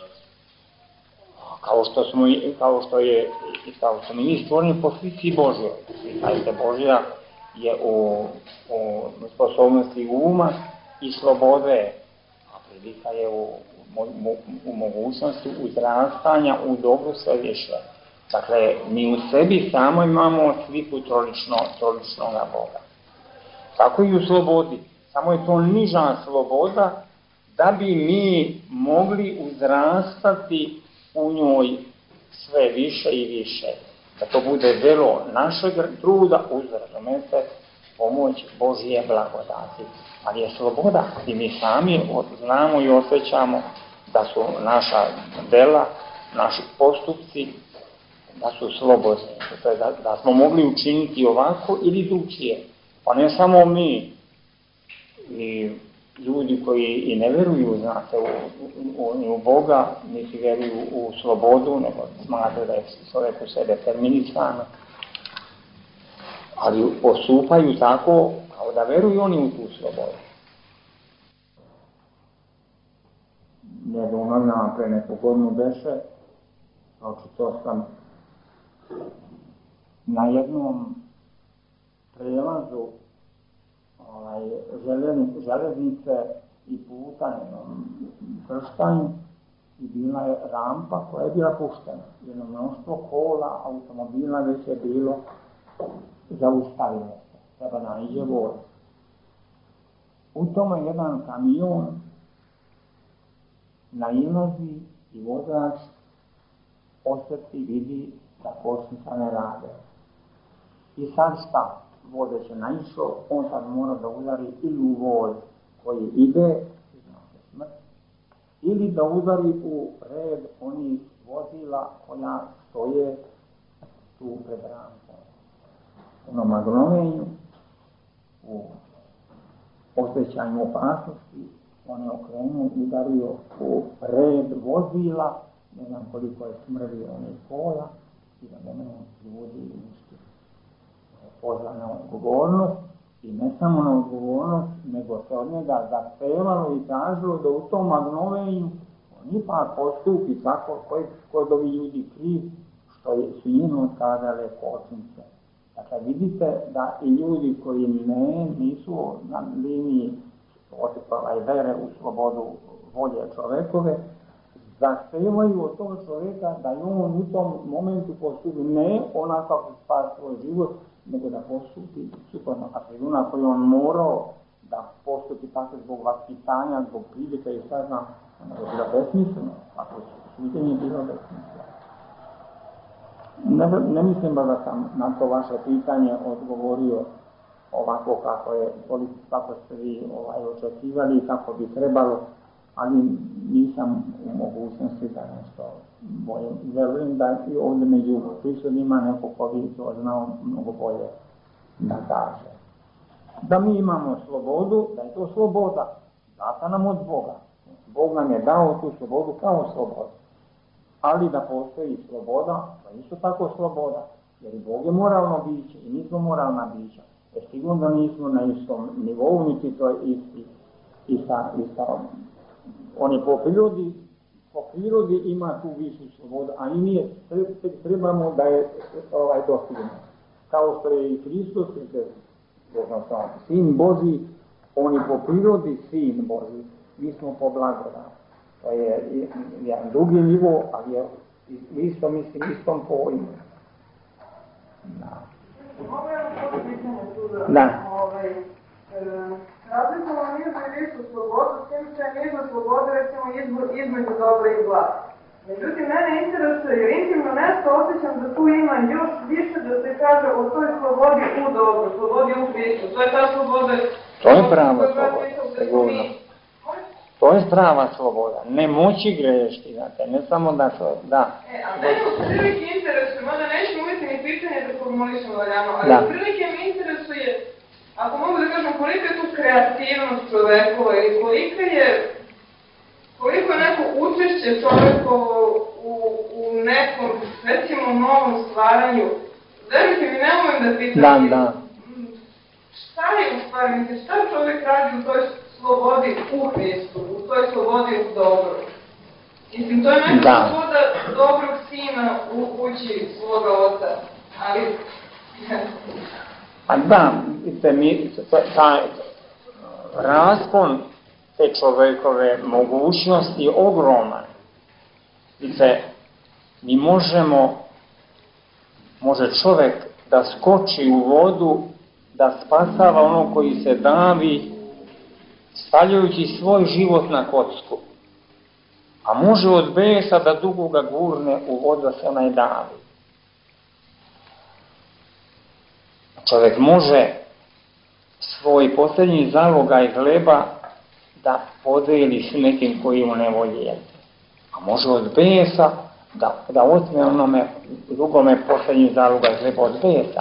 Kao što smo, kao što je, kao što mi stvoreni po slici Božje. Slica Božja je u, u sposobnosti uma i slobode, a prilika je u, u, u mogućnosti uzrastanja u dobro sve više. Dakle, mi u sebi samo imamo sliku trolično, troličnog Boga. Tako i u slobodi. Samo je to niža sloboda da bi mi mogli uzrastati u njoj sve više i više. Da to bude delo našeg truda uz, razumete, pomoć Božje blagodati. Ali je sloboda i mi sami znamo i osjećamo da su naša dela, naši postupci, da su slobodni, to je da, da smo mogli učiniti ovako ili drugčije. Pa ne samo mi, i ljudi koji i ne veruju, znate, u, u, u Boga, niti veruju u slobodu, nego smatraju da je čovjek u sve determinisan, ali postupaju tako kao da veruju oni u tu slobodu. Nedavno nam pre neku godinu beše, očito sam na jednom prelazu ovaj, železnice i puta, jednom krštanju, i bila je rampa koja je bila puštena. Jedno mnoštvo kola, automobila već je bilo zaustavljeno se, treba naiđe voz. U tome jedan kamion nailazi i vozač osjeti, vidi da kočnica ne rade. I sad šta? Vozeć je naišao, on sad mora da udari ili u voz koji ide, znači smrt, ili da udari u red onih vozila koja stoje tu pred rampom. U onom agromenju, u osjećanju opasnosti, on je okrenuo, udario u red vozila, ne znam koliko je smrdio onih kola, i da momenu ljudi uništi. Pozva na odgovornost, i ne samo na odgovornost, nego se od njega zahtevalo i tražilo da u tom magnovenju on ipak postupi tako kod ovi ljudi kriv, što su njima otkazale kočnice. Dakle, vidite da i ljudi koji ne, nisu na liniji osjećala i vere u slobodu volje čovekove, zahtevaju od tog čoveka da je on u tom momentu postupi ne onako kako spara svoj život, nego da postupi suprotno. A krivina koju on morao da postupi tako zbog vaspitanja, zbog prilike i šta znam, ono je bilo besmisleno, ako suđenje je bilo besmisleno. Ne, ne mislim da sam na to vaše pitanje odgovorio ovako kako je, kako ste vi ovaj, očekivali i kako bi trebalo, ali nisam u mogućnosti da nešto bolje. Verujem da i ovdje među prisutnima neko ko bi to znao mnogo bolje da kaže. Da mi imamo slobodu, da je to sloboda, data nam od Boga. Bog nam je dao tu slobodu kao slobodu. Ali da postoji sloboda, to je isto tako sloboda, jer i Bog je moralno biće i mi smo moralna bića. Jer sigurno da nismo na istom nivou, niti to je isti, ista, ista. On je po prirodi, po prirodi ima tu višu slobodu, a i mi je trebamo da je ovaj, dostignemo. kao što je i Hristos, odnosno Sin Božji, on je po prirodi Sin Božji, mi smo po blagodati. To je jedan drugi nivo, ali je isto, mislim, istom pojmu. Da. Mogu jedno prvo pitanje tu da... Da. Razlikovano između istu slobodu, s tim što je nižna sloboda, recimo, između dobra i zla. Međutim, mene interesuje, jer intimno nešto osjećam da tu ima još više da se kaže o toj slobodi u dobru, slobodi u Hristu. To je ta sloboda... To je prava sloboda, sigurno. To je prava sloboda, ne moći grešiti, znate, ne samo da to, da. E, a mene u prilike interesuje, možda nećemo uvijeti ni pitanje da formulišemo valjano, ali da. U prilike mi interesuje, ako mogu da kažem, koliko je tu kreativnost čovekova ili koliko je, koliko je neko učešće čovekovo u, u nekom, recimo, novom stvaranju. Verujte mi, ne umem da pitam. Da, da. Šta je u stvari, šta čovek radi u toj slobodi u Hristu, u toj slobodi u dobru? Mislim, to je neka sloboda dobrog sina u kući svoga oca, ali... A da, vidite, mi, taj raspon te čovekove mogućnosti je ogroman. Vidite, mi možemo, može čovek da skoči u vodu, da spasava ono koji se davi, stavljajući svoj život na kocku. A može od besa da dugo ga gurne u vodu da se onaj davi. Čovjek može svoj posljednji zalogaj hleba da podeli s nekim koji mu ne volje. A može od besa da, da otme onome drugome posljednji zalogaj hleba od besa.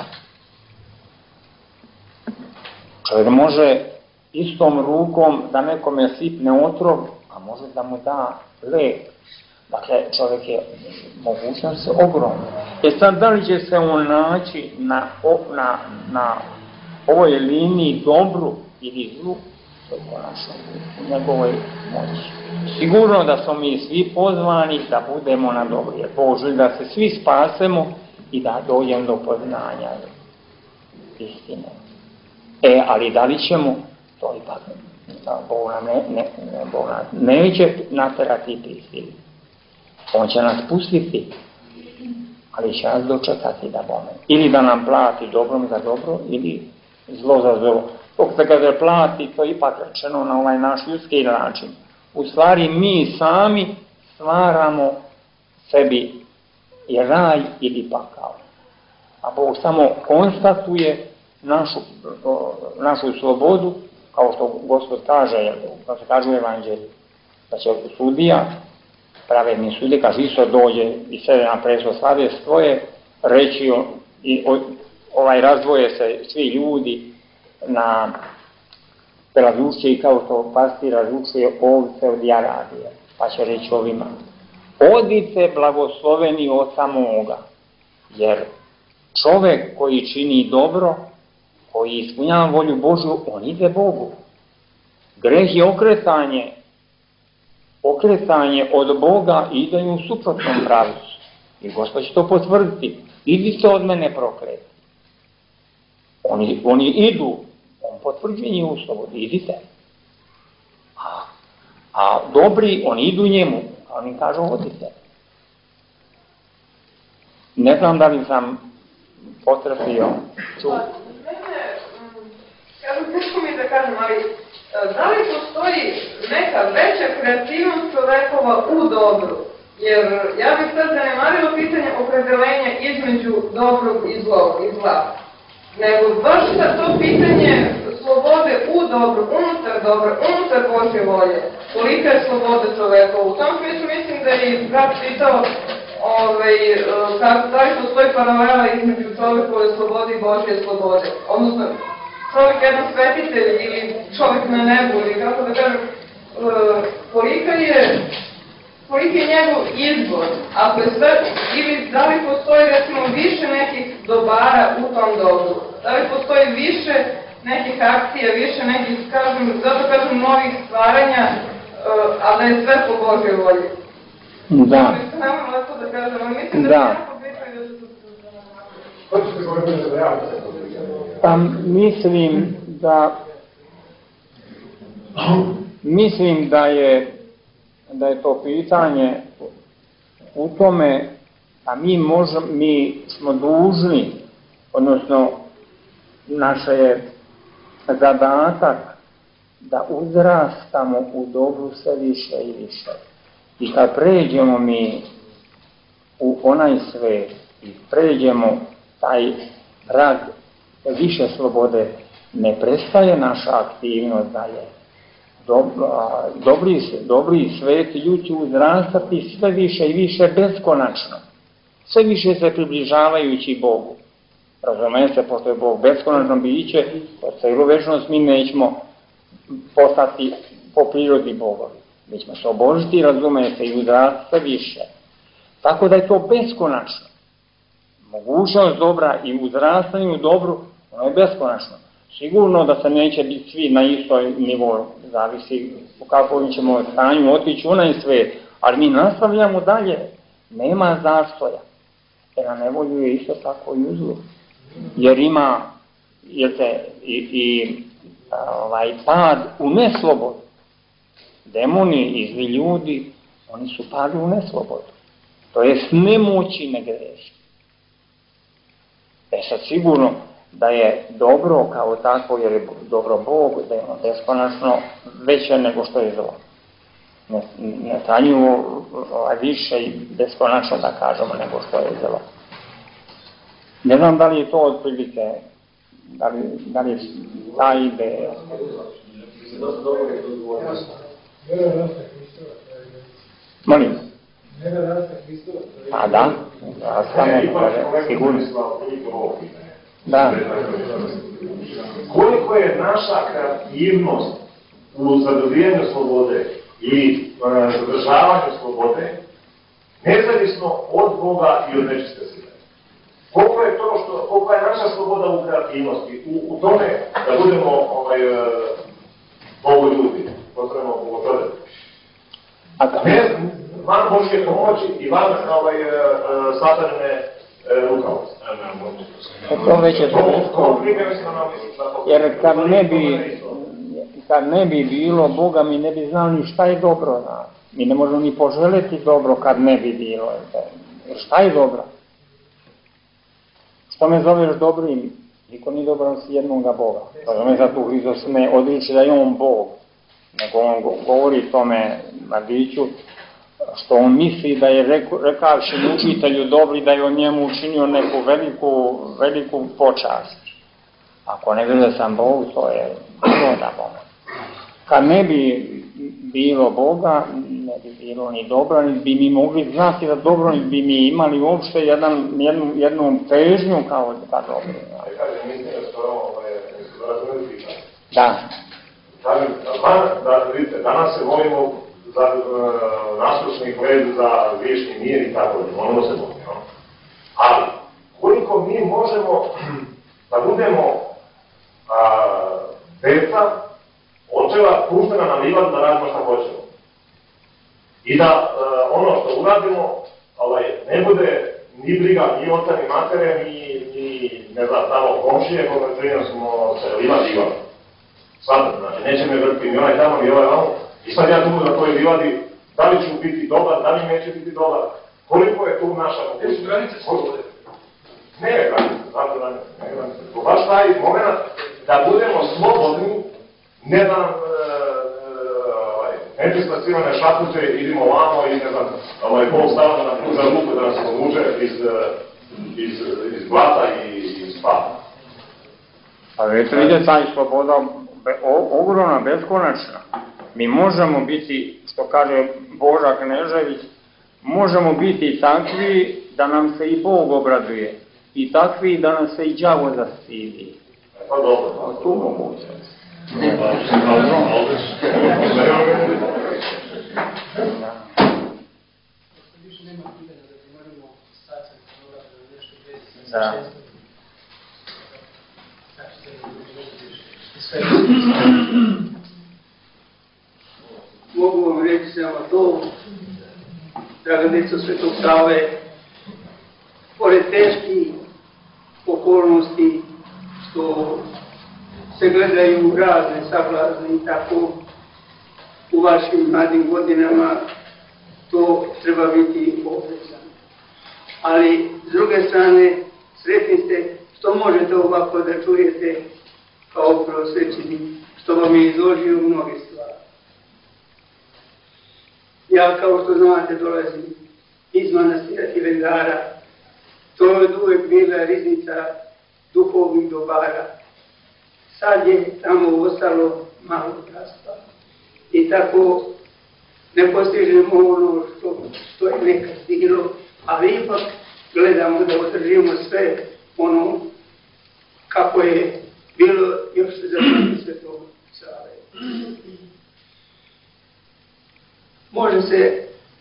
Čovjek može istom rukom da nekome sipne otrov, a može da mu da lek. Dakle, čovjek je mogućnost ogromna. E sad, da li će se on naći na, na, na ovoj liniji dobru ili zlu, to je konačno u njegovoj moći. Sigurno da smo mi svi pozvani da budemo na dobru, jer Bog želi da se svi spasemo i da dođemo do poznanja istine. E, ali da li ćemo, to ipak Bog nam ne, ne, ne, Bog nam neće naterati i prisiliti. On će nas pustiti, ali će nas dočekati da bome. Ili da nam plati dobrom za dobro, ili zlo za zlo. Dok se kaže plati, to je ipak rečeno na ovaj naš ljudski način. U stvari mi sami stvaramo sebi i raj ili pakao. A Bog samo konstatuje našu, našu slobodu, kao što Gospod kaže, kao se kaže u Evanđelju, da će sudija, pravedni sudija, kaže Isus dođe i sede na presto slave svoje, reći i ovaj razdvoje se svi ljudi na razlučuje i kao što pastir razlučuje ovce od jaradije, pa će reći ovima: odite blagosloveni oca moga, jer čovek koji čini dobro, koji ispunjava volju Božju, on ide Bogu. Greh je okretanje, okretanje od Boga i ide u suprotnom pravcu. I Gospod će to potvrditi. Idite od mene prokleti. Oni, oni idu, on potvrđuje njihovu slobodu, idite. A, a dobri, oni idu njemu, a oni kažu odite. Ne znam da li sam potrefio čuo. Kako mi da kažem, ali da li postoji neka veća kreativnost čovekova u dobru? Jer ja bih sad zanemarila pitanje opredelenja između dobrog i zla. Nego baš sad to pitanje slobode u dobru, unutar dobra, unutar Božje volje. Kolika je sloboda čovekova? U tom smislu mislim da je brat pitao da li postoji paralela između čovekove slobode i Božje slobode. Odnosno, čovjek jedan svetitelj ili čovjek na nebu ili kako da kažem, kolika je, koliki je njegov izbor, ako je sve, ili da li postoji recimo više nekih dobara u tom dobru, da li postoji više nekih akcija, više nekih, kažem, zato kažem, novih stvaranja, a da je sve po Božoj volji. Da. Samo lepo da kažem, ali mislim da da. je jako bitno da se to Pa mislim da mislim da je da je to pitanje u tome, a mi možemo, mi smo dužni, odnosno naš je zadatak da uzrastamo u dobru sve više i više. I kad pređemo mi u onaj svet i pređemo taj prag više slobode, ne prestaje naša aktivnost dalje. Dobri, dobri svet ljudi uzrastati sve više i više beskonačno. Sve više se približavajući Bogu. Razumete, pošto je Bog beskonačno biće, po celu večnost mi nećemo postati po prirodi Bogovi. Mi ćemo se obožiti, razumete, i uzrasti sve više. Tako da je to beskonačno. Mogućnost dobra i uzrastanje u dobru, ono je beskonačno. Sigurno da se neće biti svi na istoj nivou, zavisi u kakvom ćemo stanju otići u onaj svet, ali mi nastavljamo dalje, nema zastoja. Jer na nevolju je isto tako i uzlu. Jer ima jer te, i, i ovaj, pad u neslobodu. Demoni i zli ljudi, oni su pali u neslobodu. To jest nemoći ne greši. E sad sigurno da je dobro kao tako, jer je dobro Bog, da je ono beskonačno veće nego što je zlo. Ne, ne tanju više i beskonačno da kažemo nego što je zlo. Ne znam da li je to otprilike, da li, da li je ta ideja. Molim? Pa da, rastamo, sigurno. Da. Koliko je naša kreativnost u zadovoljenju slobode i zadržavanju slobode nezavisno od Boga i od nečiste sile? Koliko je to što, koliko je naša sloboda u kreativnosti, u, u tome da budemo ovaj, Bogu ljudi, potrebno Bogotode. Ne, van Božje pomoći i van ovaj, satanine rukavosti. To već je to. Jer kad ne bi, kad ne bi bilo Boga, mi ne bi znali ni šta je dobro. Mi ne možemo ni poželjeti dobro kad ne bi bilo. Jer šta je dobro? Što me zoveš dobrim? Niko ni dobro s jednoga Boga. To me zato Hristos ne odriče da je on Bog. Nego on govori tome mladiću što on misli da je reku, rekavši učitelju dobri, da je on njemu učinio neku veliku, veliku počast. Ako ne gleda sam Bog, to je bilo da Boga. Kad ne bi bilo Boga, ne bi bilo ni dobro, ni bi mi mogli znati da dobro, ni bi mi imali uopšte jedan, jednu, jednu težnju kao da dobri. Da. Da, vidite, danas se molimo za uh, naslušni gled, za vječni mir i tako da molimo se Bogu. No? Ali, koliko mi možemo da budemo uh, deca, očeva, puštena na livadu da radimo šta hoćemo. I da uh, ono što uradimo, ovaj, ne bude ni briga ni oca, ni matere, ni, ni ne znam, tamo komšije, koga trijem smo se livad livali. Svatate, znači, neće me vrti ni onaj tamo, ni ovaj vamo. I sad ja tu na toj livadi, da li ću biti dobar, da li neće biti dobar, koliko je tu naša... Gdje su granice slobode? Ne je granice, zato da ne, ne granice. To baš taj moment da budemo slobodni, ne da nam nečistacijone šapuće, idemo vamo i ne znam, ovaj Bog stavno nam pruža ruku da nas povuče iz, iz, iz blata i iz spava. Pa već vidite taj sloboda ogromna, beskonačna. Mi možemo biti, što kaže Boža Knežević, možemo biti takvi da nam se i Bog obraduje. I takvi da nam se i đavo zastidi. Pa dobro. A tu mogućnost. Da. Mogu vam reći samo to, draga djeco Svetog Save, pored teških okolnosti, što se gledaju razne sablazne i tako u vašim mladim godinama, to treba biti oprezan. Ali, s druge strane, sretni ste što možete ovako da čujete kao prosvećenik, što vam je izložio mnoge stvari. Ja, kao što znate, dolazim iz manastira Hilandara. To je uvek bila riznica duhovnih dobara. Sad je tamo ostalo malo bratstva. I tako ne postižemo ono što, što je nekad bilo, ali ipak gledamo da održimo sve ono kako je bilo još za vreme Svetog Save. Može se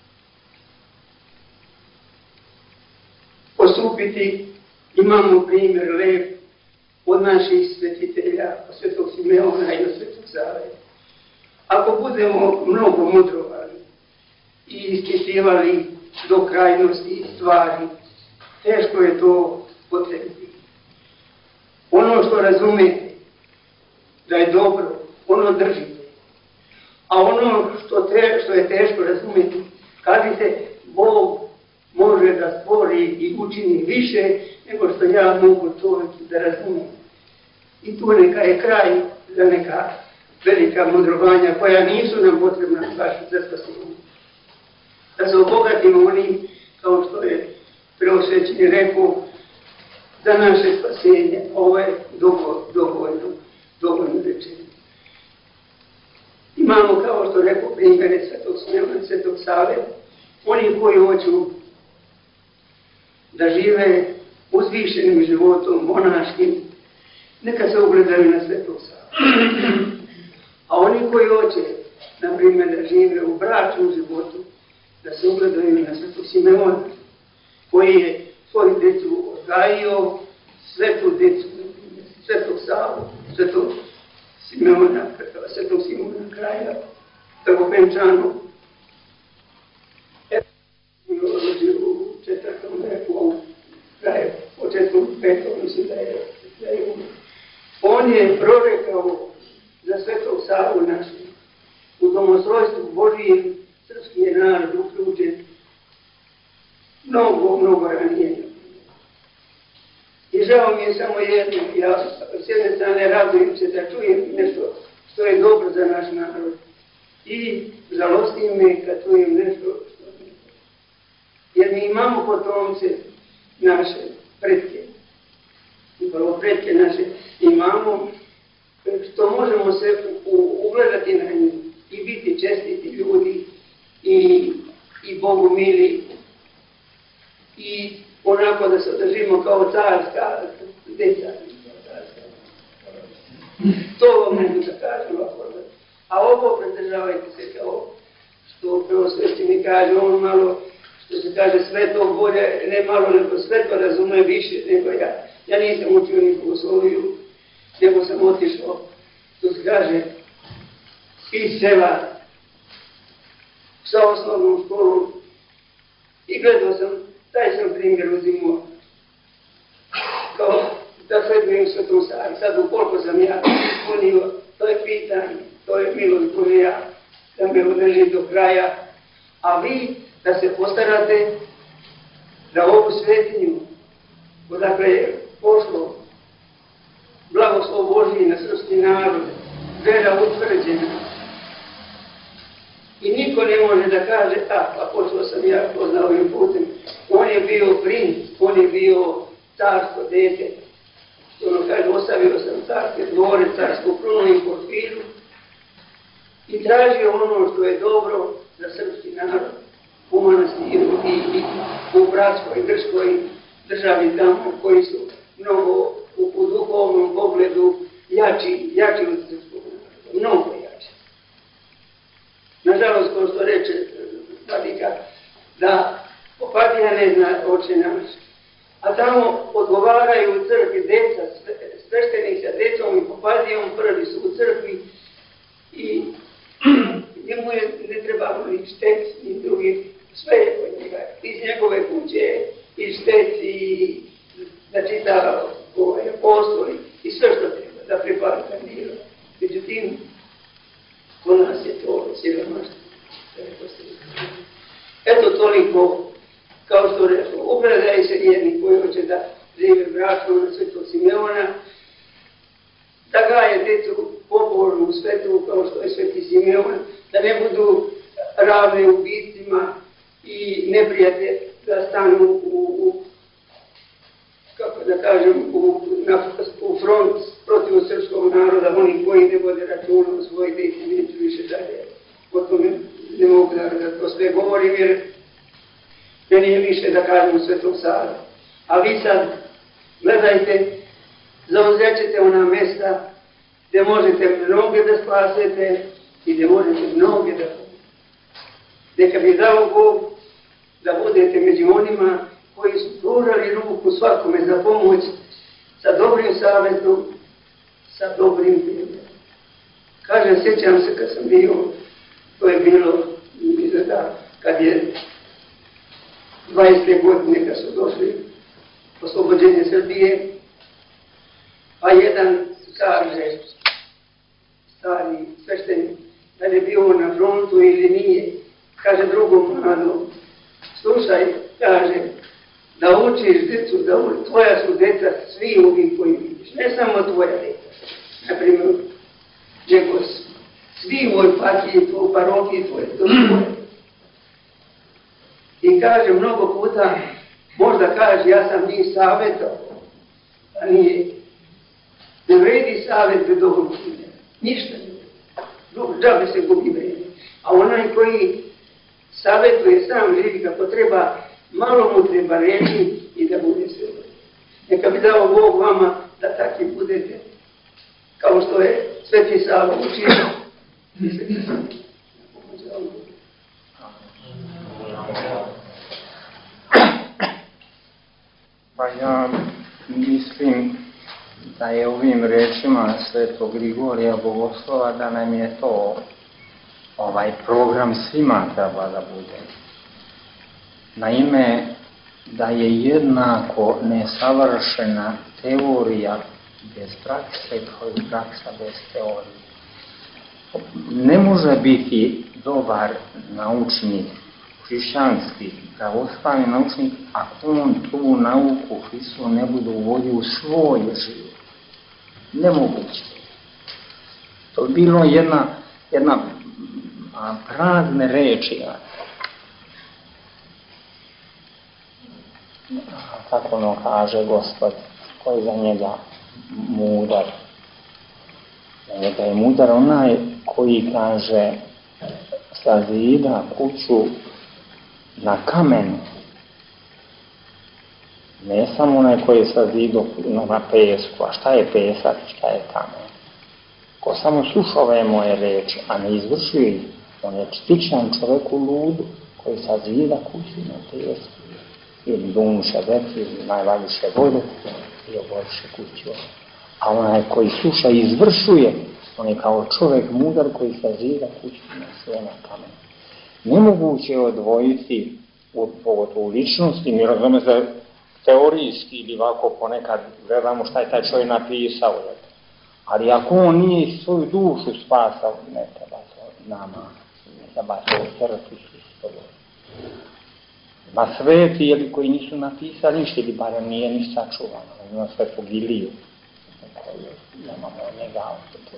postupiti, imamo primjer lep od naših svetitelja, od Svetog Simeona i od Svetog Save. Ako budemo mnogo mudrovali i ispitivali do krajnosti stvari, teško je to potrebiti. Ono što razumete da je dobro, ono držite. A ono što, te, što je teško razumeti, kažite, Bog može da stvori i učini više nego što ja mogu to da razumem. I tu neka je kraj za neka velika mudrovanja koja nisu nam potrebna baš za spasenje. Da se obogatimo onim, kao što je preosvećeni rekao, za naše spasenje. Ovo je dovoljno, dovoljno rečeno. Imamo, kao što rekao, primjere Svetog Simeona i Svetog Save, oni koji hoću da žive uzvišenim životom, monaškim, neka se ugledaju na Svetog Savu. A oni koji hoće, na primjer, da žive u bračnom životu, da se ugledaju na Svetog Simeona, koji je svoju djecu odgajio, svetu djecu, Svetog Savu, Svetog Simeona, Svetog Simona kraja, Prvovenčanog. U četvrtom veku, kraje, početkom petog, mislim da je, da je umro. On je prorekao za Svetog Savu našeg. U domostrojstvu Božijem srpski je narod uključen mnogo, mnogo ranije. I žao mi je samo jedno, ja s jedne strane radujem se da čujem nešto što je dobro za naš narod. I žalostim me kad čujem nešto što je dobro. Jer mi imamo potomce naše pretke. Upravo pretke naše imamo, što možemo se ugledati na njih i biti čestiti ljudi i, i Bogu mili i onako da se održimo kao carska deca. To vam mogu da kažem ovako. A ovo pridržavajte se kao što preosvećeni kaže, on malo, što se kaže sve to bolje, ne malo, nego sve to razume više nego ja. Ja nisam učio ni filosofiju, nego sam otišao, što se kaže, iz sela sa osnovnom školom i gledao sam, taj sam primjer uzimao, kao da sledujem Svetom Savi. Sad ukoliko sam ja ispunio, to je pitanje, to je milost Božja, da me održi do kraja, a vi da se postarate da ovu svetinju, odakle je pošlo blagoslov Božji na srpski narod, vera utvrđena. I niko ne može da kaže, tako, a pošlo sam ja poznao ovim putem, on je bio princ, on je bio carsko dete. Ono kaže, ostavio sam carske dvore, carsku krunu i portfiru i tražio ono što je dobro za srpski narod u manastiru i, i u bratskoj, grškoj državi tamo koji su mnogo u, u duhovnom pogledu jači, jači od srpskog naroda, mnogo jači. Nažalost, kao što reče Vladika, da Popadija ne zna oče naš, a tamo odgovaraju u crkvi deca, sveštenik sa decom i Popadijom, prvi su u crkvi i njemu je, ne treba ni štec, ni drugi, sve je kod njega, iz njegove kuće, i štec, i da čita o postoji i sve što treba da pripada miru. Međutim, kod nas je to siromaštvo. Eto toliko, kao što rekao, upredaju se jedni koji hoće da žive bračno na Svetog Simeona, da gaje djecu pobožnu svetu kao što je Sveti Simeon, da ne budu ravne u bitcima i neprijatelje da stanu u, u kako da kažem, u, na, u front protiv srpskog naroda, oni koji ne vode računa o svoj djeci, neću više dalje. O tome ne mogu da, da to sve govorim, jer meni je više da kažem u Svetog Sava. A vi sad gledajte, zauzrećete ona mesta gdje možete mnoge da spasete i gdje možete mnoge da pomoći. Neka bi dao Bog da budete među onima koji su pružali ruku svakome za pomoć sa dobrim savjetom, sa dobrim primjerom. Kažem, sjećam se kad sam bio, to je bilo izgleda kad je dvadesete godine kad su došli oslobođenje Srbije, pa jedan kaže, stari sveštenik, da li je bio na frontu ili nije, kaže drugom mladom, slušaj, kaže, da učiš djecu, da učiš, tvoja su djeca svi ovi koji vidiš, ne samo tvoja djeca, naprimjer, nego svi u ovoj partiji, u parokiji tvoje, to su tvoje. I kaže, mnogo puta, možda kaže, ja sam njih savjetao, a nije, ne vredi savjet pred ovom čine, ništa ne vredi, džabe se gubi vredi. A onaj koji savjetuje sam živi kako treba, malo mu treba reći i da bude sve. Neka bi dao Bog vama da takvi budete, kao što je Sveti Sava učio. Pa ja mislim da je ovim rečima Svetog Grigorija Bogoslova da nam je to ovaj program svima treba da bude. Naime, da je jednako nesavršena teorija bez prakse kao i praksa bez teorije. Ne može biti dobar naučnik, hrišćanski, pravoslavni naučnik, ako on tu nauku Hristu ne bude uvodio u svoj život. Nemoguće. To je bilo jedna, jedna a, prazne reči. Kako ono kaže Gospod, koji za njega mudar. Za njega je mudar onaj koji kaže sazida kuću na kamenu. Ne samo onaj koji je sazido na pesku, a šta je pesak, šta je kamen. Ko samo sluša ove moje reči, a ne izvršuje ih, on je tipičan čovjek u ludu koji sazida kuću na pesku. Ili dunše veci, ili najvaljše vode, i oboriše kuću. A onaj koji sluša i izvršuje, on je kao čovjek mudar koji sazida kuću na sve na kamen. Nemoguće je odvojiti, pogotovo u ličnosti, mi razume se teorijski ili ovako ponekad gledamo šta je taj čovjek napisao. Ali ako on nije svoju dušu spasao, ne treba to nama, ne treba to crti Hristovo. Ma sveti, jeli, koji nisu napisali ništa, ili barem nije ni sačuvano, ima Svetog Iliju, nemamo njega,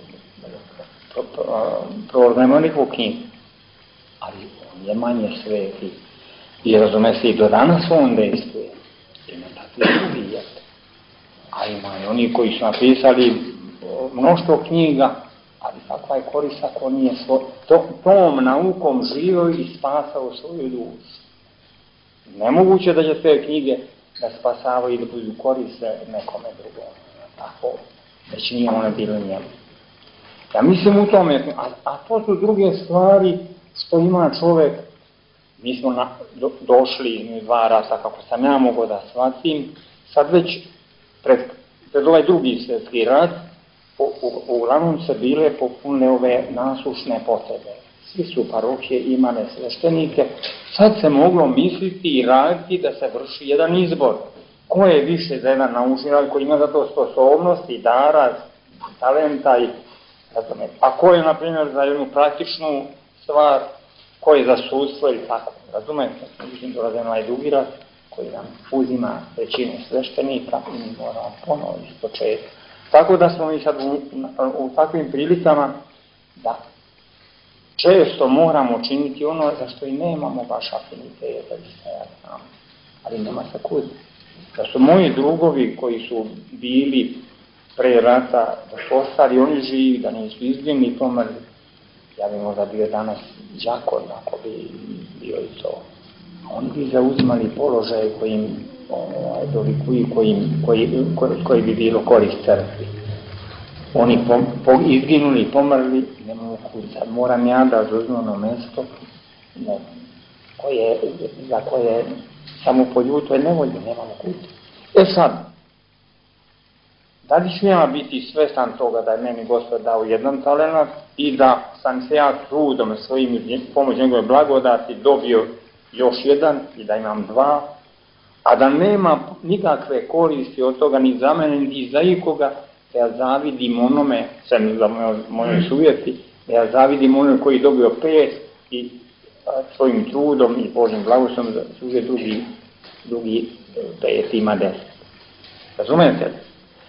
nemamo nikakvu knjigu, ali on je manje sveti. I razume se, i do danas on dejstvuje, ima takvi drugi, a ima i oni koji su napisali mnoštvo knjiga, ali kakva je korist ako nije svoj, to, tom naukom živio i spasao svoju dušu. Nemoguće da će te knjige da spasavaju i da budu koriste nekome drugom. Tako, već nije one bilo njemu. Ja mislim u tome, a, a to su druge stvari što ima čovjek. Mi smo na, do, došli iz dva rata, kako sam ja mogao da shvatim, sad već pred, pred ovaj drugi svjetski rat, po, u, uglavnom se bile popunile ove nasušne potrebe. Svi su parohije imale sveštenike, sad se moglo misliti i raditi da se vrši jedan izbor. ko je više za jedan naučni rad, koji ima za to sposobnosti, dara, talenta i razumete. A ko je, na primjer, za jednu praktičnu stvar, ko je za sudstvo ili tako, razumete. Međutim, dolaze na ovaj drugi rat, koji nam uzima većinu sveštenika i mi moramo ponovo iz početka. Tako da smo mi sad u, u takvim prilikama da često moramo činiti ono za što i nemamo baš afiniteta i stajati, ali nema se kud. Da su moji drugovi koji su bili pre rata, da su ostali oni živi, da nisu izgledni i pomrli, ja bi možda bio danas đakon ako bi bio i to. Oni bi zauzimali položaje kojim dolikuju, kojim, koji, koji, koji bi bilo korist crkvi. Oni po, po, izginuli i pomrli, ne mogu sad moram ja da zauzmem ono mesto ne, koje, za koje samo poljuto je nevolje, nemamo kući. E sad, da li ću ja biti svestan toga da je meni Gospod dao jedan talenat i da sam se ja trudom svojim pomoć njegove blagodati dobio još jedan i da imam dva, a da nema nikakve koristi od toga ni za mene, ni za ikoga, da ja zavidim onome, sem za moje, moje suvjeti, da ja zavidim onome koji je dobio pet i a, svojim trudom i Božim blagoslovom za suvjet drugi, drugi pet ima deset. Razumijete li?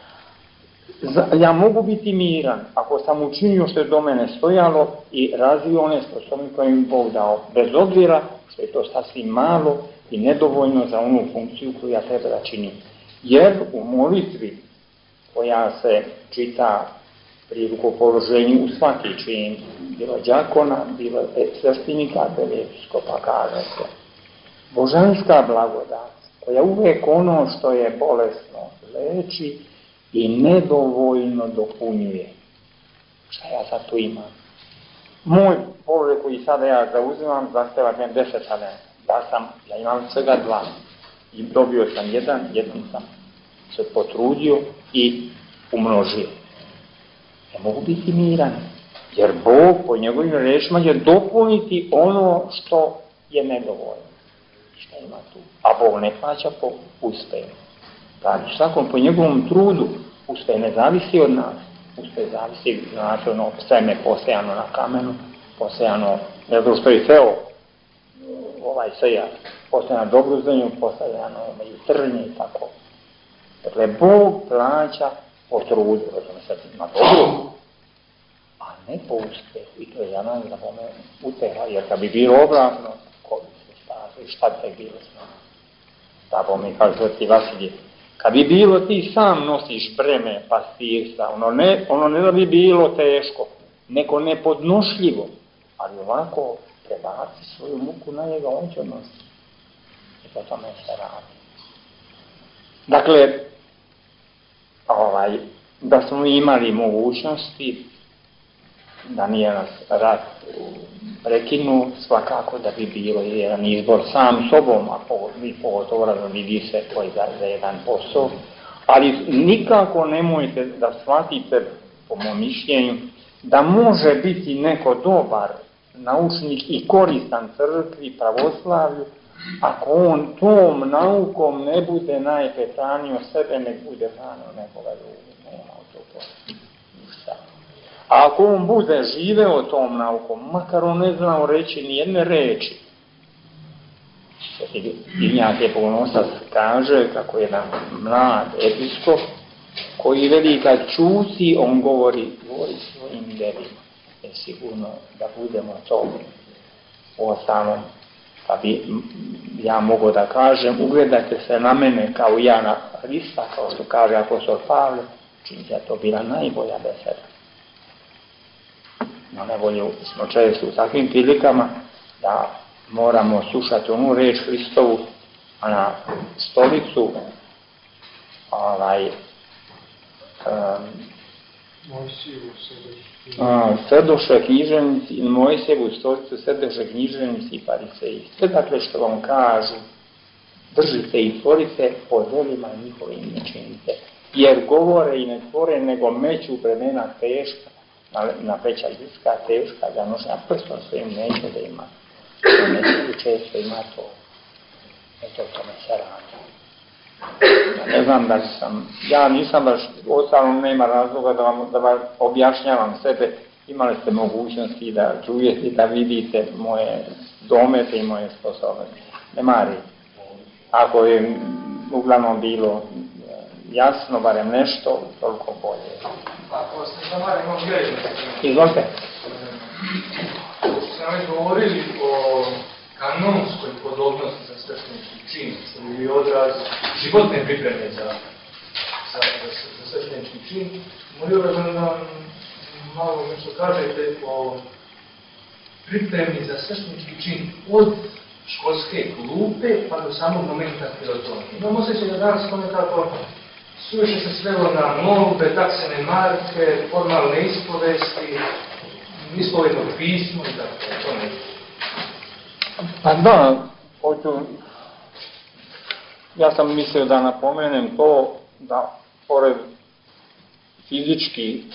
Ja mogu biti miran ako sam učinio što je do mene stojalo i razvio one sposobnosti koje mi Bog dao, bez obzira što je to sasvim malo i nedovoljno za onu funkciju koju ja treba da činim. Jer u molitvi koja se čita pri rukopoloženju u svaki čin, bilo đakona, bilo sveštenika, bilo episkopa, kaže se. Božanska blagodat, koja uvek ono što je bolesno leči i nedovoljno dopunjuje. Šta ja sad tu imam? Moj položaj koji sada ja zauzimam zahteva ne deset talenta. Ja sam, ja imam svega dva. I dobio sam jedan, jedan sam se potrudio i umnožio. Ne mogu biti miran. Jer Bog po njegovim rečima će dopuniti ono što je nedovoljno. Šta ima tu? A Bog ne plaća po uspjehu. Znači, svakom po njegovom trudu uspjeh ne zavisi od nas. Uspjeh zavisi, znači, ono, seme posejano na kamenu, posejano, ne znam što je seo, ovaj sejak, posejano na dobru zemlju, posejano i trnje i tako. Dakle, Bog plaća po trudu, razumije sad ima dobro, a ne po uspjehu. I to je za nas da bome uteha, jer kad bi bilo obratno, ko bi se spasio, šta bi bilo s nama? Da bome, kao Sveti Vasilije, kad bi bilo ti sam nosiš breme pastirstva, ono ne, ono ne da bi bilo teško, neko nepodnošljivo, ali ovako prebaci svoju muku na njega, on će nositi. I po tome se radi. Dakle, ovaj, da smo imali mogućnosti, da nije nas rat prekinu, svakako da bi bilo jedan izbor sam sobom, a vi pogotovo razno vidi se koji za, za jedan posao, ali nikako nemojte da shvatite, po mom mišljenju, da može biti neko dobar naučnik i koristan crkvi, pravoslavlju, ako on tom naukom ne bude najpetranio sebe, nek bude hranio nekoga drugi, nema od toga ništa. A ako on bude živeo tom naukom, makar on ne znao reći ni jedne reči, Ignjak je Pogonosac kaže kako jedan mlad episkop koji veli kad čusi, on govori, govori svojim delima. Je sigurno da budemo to u ostalom. Pa bi ja mogu da kažem, ugledajte se na mene kao ja na Hrista, kao što kaže apostol Pavle, čini se to bila najbolja beseda. Na nevolju smo često u takvim prilikama da moramo slušati onu reč Hristovu, a na stolicu ovaj um, sedoše književnici i Mojsijevu stolicu sedoše književnici i fariseji. Sve dakle što vam kažu, držite i tvorite, po delima njihovim ne činite. Jer govore i ne tvore, nego meću bremena teška, na, na peća ljudska teška, da nošnja prstom svojim neće da ima. Neće često ima to. Eto, tome se radi. Ne znam da li sam, ja nisam baš, ostalom nema razloga da vam, da vam objašnjavam sebe, imali ste mogućnosti da čujete, da vidite moje domete i moje sposobnosti. Ne mari. Ako je uglavnom bilo jasno, barem nešto, toliko bolje. Ako ste za mare, imam gledati. Izvolite. Što sam već govorili o kanonskoj podobnosti za sveštenički čin, što je odraz životne pripreme za, za, za, za sveštenički čin, molio vas da nam malo nešto kažete o pripremi za sveštenički čin od školske klupe pa do samog momenta pilotonije. Imam osjećaj da danas nekako suviše se svelo na molbe, taksene marke, formalne ispovesti, ispovedno pismo i tako, to ne. Pa da, hoću, ja sam mislio da napomenem to da pored fizički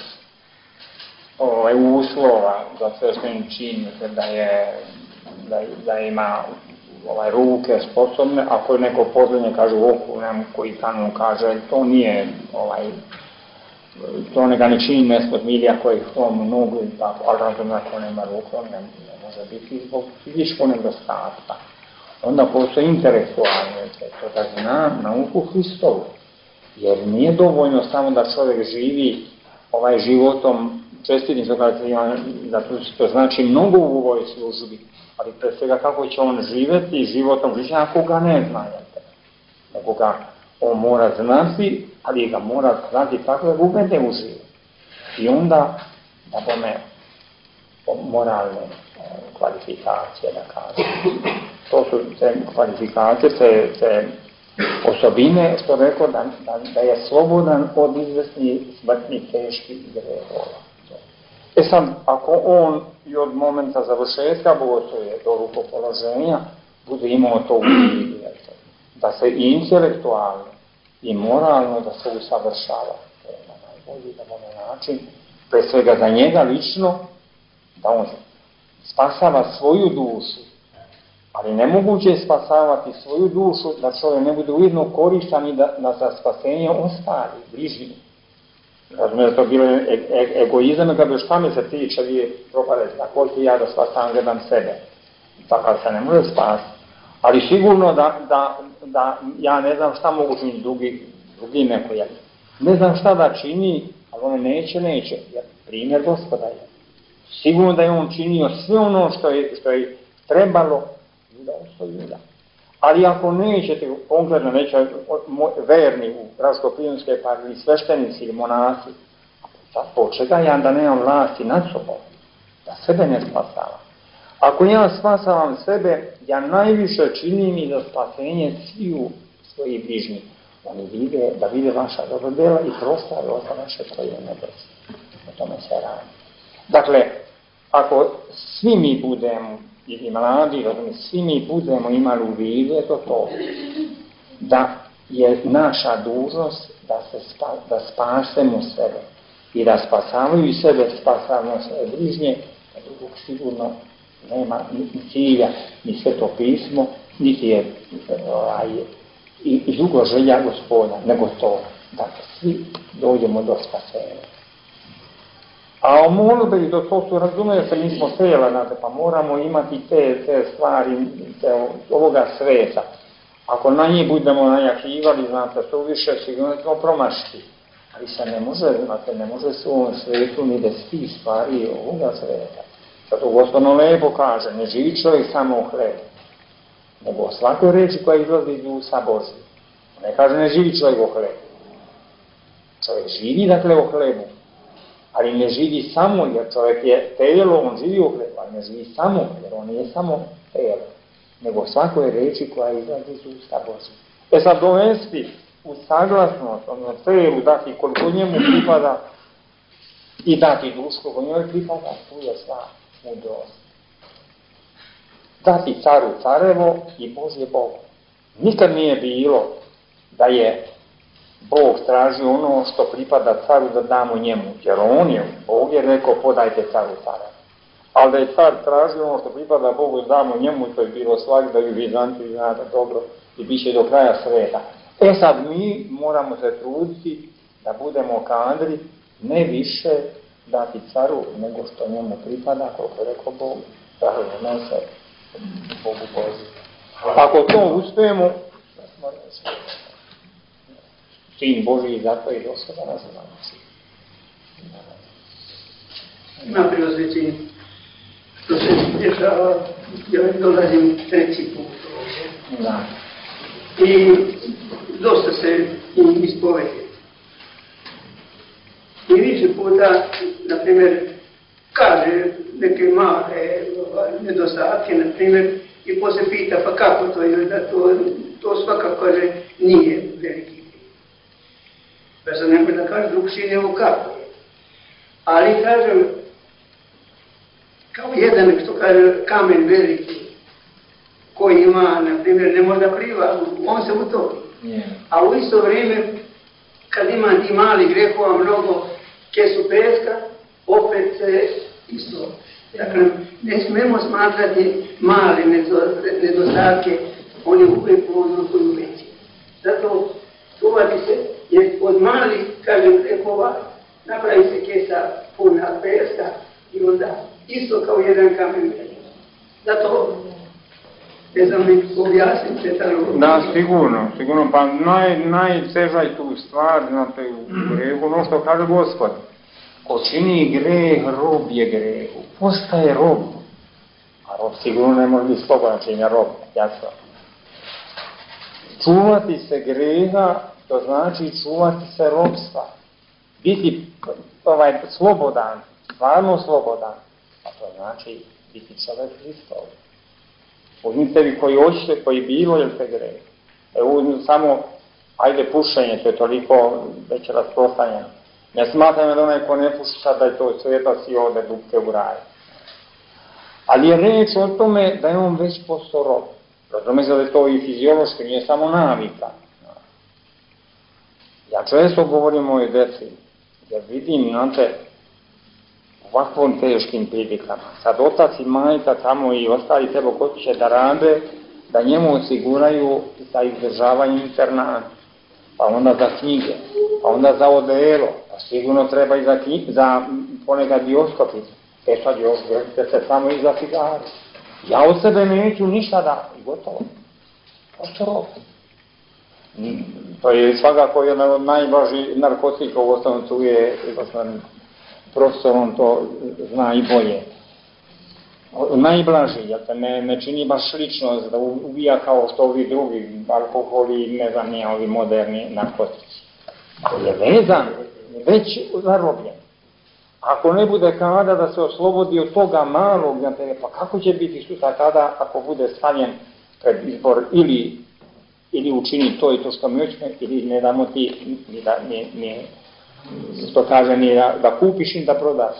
ovaj, uslova za svešteni čin, da je da, da ima ovaj, ruke sposobne, ako je neko pozdravlje kaže u oku, nem, koji kanon kaže, to nije ovaj, to neka ne čini nesposobno, ili ako je tom nogu ili tako, ali razumno ako nema ruke, on ne, ne može biti zbog fizičkog nedostatka. Onda postoje intelektualne, to da zna nauku Hristovu, jer nije dovoljno samo da čovjek živi ovaj životom čestitim, da to znači mnogo u ovoj službi, ali pre svega kako će on živjeti životom živi, ako ga ne zna, nego ga on mora znati, ali ga mora znati tako da ga uvede u život. I onda, da bome, moralne kvalifikacije, da kažem. To su te kvalifikacije, te, te osobine, što rekao, da, da, da je slobodan od izvesnih smrtnih teških grehova. E sad, ako on i od momenta završetka bogoslovlja do rukopoloženja bude imao to u vidu, da se i intelektualno i moralno da se usavršava. To je na najbolji da bude način, pre svega za njega lično, da on spasava svoju dušu, ali nemoguće je spasavati svoju dušu da čovjek ne bude ujedno koristan i da, da za spasenje ostali, bližnji. Razumijem da to bilo e, e, egoizam, kada šta me se tiče, vi je propade, na koliko ja da spasam, gledam sebe. Tako se ne može spasiti. Ali sigurno da, da, da ja ne znam šta mogu činiti drugi, drugi neko je. Ne znam šta da čini, ali on neće, neće. Jer primjer Gospoda je. Sigurno da je on činio sve ono što je, što je trebalo da ostaje da. Ali ako nećete, konkretno neće verni u Gradsko-Prijunske pa ili sveštenici ili monasi, po čega ja da nemam vlasti nad sobom, da sebe ne spasavam. Ako ja spasavam sebe, ja najviše činim i za spasenje sviju svojih bližnjih. Oni vide, da vide vaša dobra dela i prostave osta naše koje je nebesi. O tome se radi. Dakle, ako svi mi budemo, i mladi, svi mi budemo imali u vidu, je to to, da je naša dužnost da, se spa, da spasemo sebe i da spasavaju i sebe, spasavamo svoje bližnje, da drugog sigurno nema ni cilja, ni sveto pismo, niti je ovaj, i, i drugo želja Gospoda, nego to, da svi dođemo do spasenja. A o molbe, do to su razumije se, mi smo sela, znate, pa moramo imati te, te stvari, te, ovoga sveta. Ako na njih budemo najakivali, znate, to više sigurno ćemo promašiti. Ali se ne može, znate, ne može se u ovom svetu ni bez tih stvari ovoga sveta. Zato Gospodno lepo kaže, ne živi čovjek samo u hlebu, nego o svakoj reči koja izlazi iz usta Božje. Ne kaže ne živi čovjek u hlebu. Čovjek živi, dakle, u hlebu. Ali ne živi samo, jer čovjek je telo, on živi u hlebu, ali ne živi samo, jer on nije samo telo, nego svakoj reči koja izlazi iz usta Božje. E sad dovesti u saglasnost, ono telu, dati koliko njemu pripada i dati dušu koliko njoj pripada, tu je sva mudrost. Dati caru carevo i Božje Bogu. Nikad nije bilo da je Bog traži ono što pripada caru da damo njemu, jer on je, Bog je rekao podajte caru carevo. Ali da je car tražio ono što pripada Bogu da damo njemu, to je bilo svak da ju Vizantiji znate dobro i bit će do kraja sveta. E sad mi moramo se truditi da budemo kadri ne više dati caru nego što njemu pripada, koliko je rekao Bog, da ne se Bogu poziva. Ako to uspijemo, da smo sin Božiji, zato je došlo da nazivamo sin. Na preosvećenju, što se dešava, ja dolazim treći put ovdje. Da. I dosta se im ispovedi. I više puta, na primjer, kaže neke male nedostatke, na primjer, i poslije pita, pa kako to je, da to, to svakako kaže, nije veliki grijeh. Pa sam nemoj da kaže drugšije nego kako je. Ali kažem, kao jedan, što kaže, kamen veliki, koji ima, na primjer, ne može da pliva, on se utopi. Yeah. A u isto vrijeme, kad ima ti mali grehova mnogo, kesu peska, opet se isto. Dakle, ne smemo smatrati male nedostatke, oni uvijek uzrokuju veći. Zato čuvati se, jer od malih, kažem, grehova, napravi se kesa puna peska i onda isto kao jedan kamen veliki. Zato ne znam mi objasniti tako. Da, sigurno, sigurno, pa naj, najteža je tu stvar, znate, u grehu, ono što kaže Gospod. Ko čini greh, rob je grehu, postaje rob. A rob sigurno ne može biti slobodan činja rob, jasno. Čuvati se greha, to znači čuvati se robstva. Biti ovaj, slobodan, stvarno slobodan, a to znači biti čovjek Hristov. Uzmite vi koji hoćete, koji bilo, jel te greh. E, uzmite samo, ajde pušenje, to je toliko već rasprostanjeno. Ne smatram da onaj ko ne puša da je to sveta si ode dupke u raju. Ali je reč o tome da je on već postao rob. Razumije se da je to i fiziološki, nije samo navika. Ja često govorim o mojoj deci, jer vidim, znate, ovakvom teškim prilikama. Sad otac i majka tamo i ostali treba kod će da rade, da njemu osiguraju za izdržavanje internata, pa onda za knjige, pa onda za odelo, pa sigurno treba i za, knjige, za ponekad bioskopice. E sad još gledite se samo i za cigare. Ja od sebe neću ništa da, i gotovo. Ošto to je svakako jedan od najvažnijih narkotika, u osnovu tu je profesor, on to zna i bolje. Najblaži, jer se ne, ne čini baš ličnost da ubija kao što ovi drugi alkoholi, ne znam, nije ovi moderni narkotici. Ali je vezan, već zarobljen. Ako ne bude kada da se oslobodi od toga malog, znate, pa kako će biti sutra tada ako bude stavljen pred izbor ili, ili učini to i to što mi hoćemo, ili ne damo ti, ni da, ni, ni, što kaže, ni da, da kupiš i da prodaš.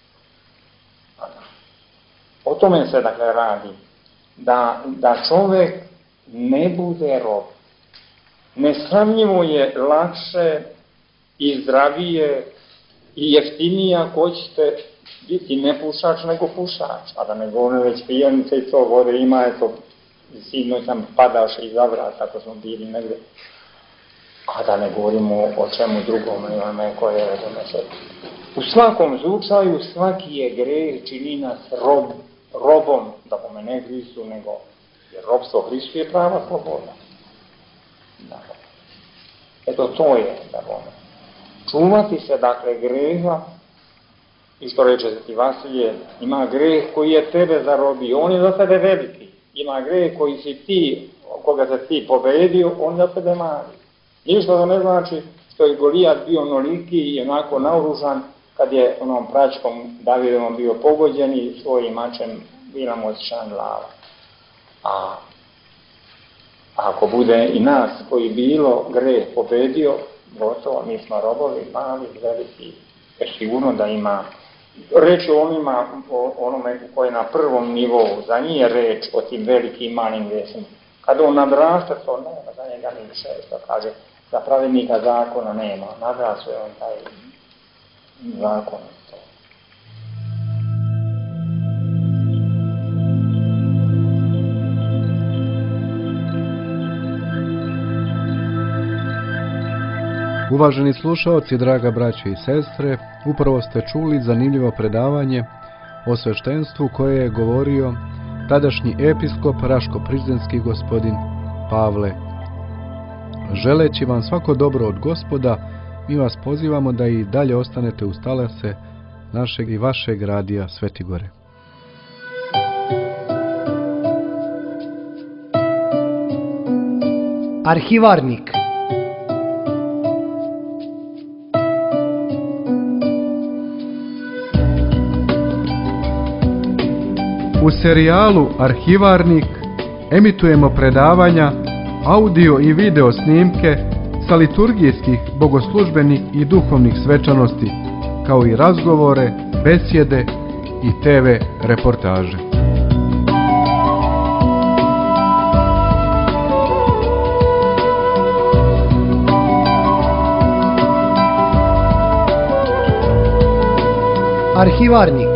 O tome se dakle radi, da, da čovjek ne bude rob. Nesramljivo je lakše i zdravije i jeftinije ako hoćete biti ne pušač nego pušač, a da ne govorim već pijanice i to vode ima, eto, sinoć sam padaš iz zavrata ako smo bili negdje, a da ne govorimo o čemu drugom, imamo koje je donese. U svakom slučaju svaki je greh čini nas rob, robom, da pome ne Hristu, nego jer robstvo Hristu je prava sloboda. Da. Eto to je, da pome. Čuvati se, dakle, greha, i što reče ti Vasilije, ima greh koji je tebe zarobio, on je za tebe veliki. Ima greh koji si ti, koga se ti pobedio, on za tebe mali. Ništa da ne znači što je Golijat bio onoliki i onako naoružan, kad je onom pračkom Davidom bio pogođen i svojim mačem bila mu odsječana glava. A ako bude i nas koji bilo greh pobedio, gotovo, mi smo robovi, mali, veliki, jer sigurno da ima, reč o onima, o onome koji je na prvom nivou, za njih je reč o tim velikim malim gresima. Kad on nadrasta, to nema, za njega niše, što kaže, za pravednika zakona nema, nadrasuje on taj zakon. Uvaženi slušaoci, draga braće i sestre, upravo ste čuli zanimljivo predavanje o sveštenstvu koje je govorio tadašnji episkop Raško-Prizrenski gospodin Pavle. Želeći vam svako dobro od Gospoda, mi vas pozivamo da i dalje ostanete uz talase našeg i vašeg radija Sveti Gore. Arhivarnik. U serijalu Arhivarnik emitujemo predavanja, audio i video snimke sa liturgijskih, bogoslužbenih i duhovnih svečanosti, kao i razgovore, besjede i te ve reportaže. Arhivarnik.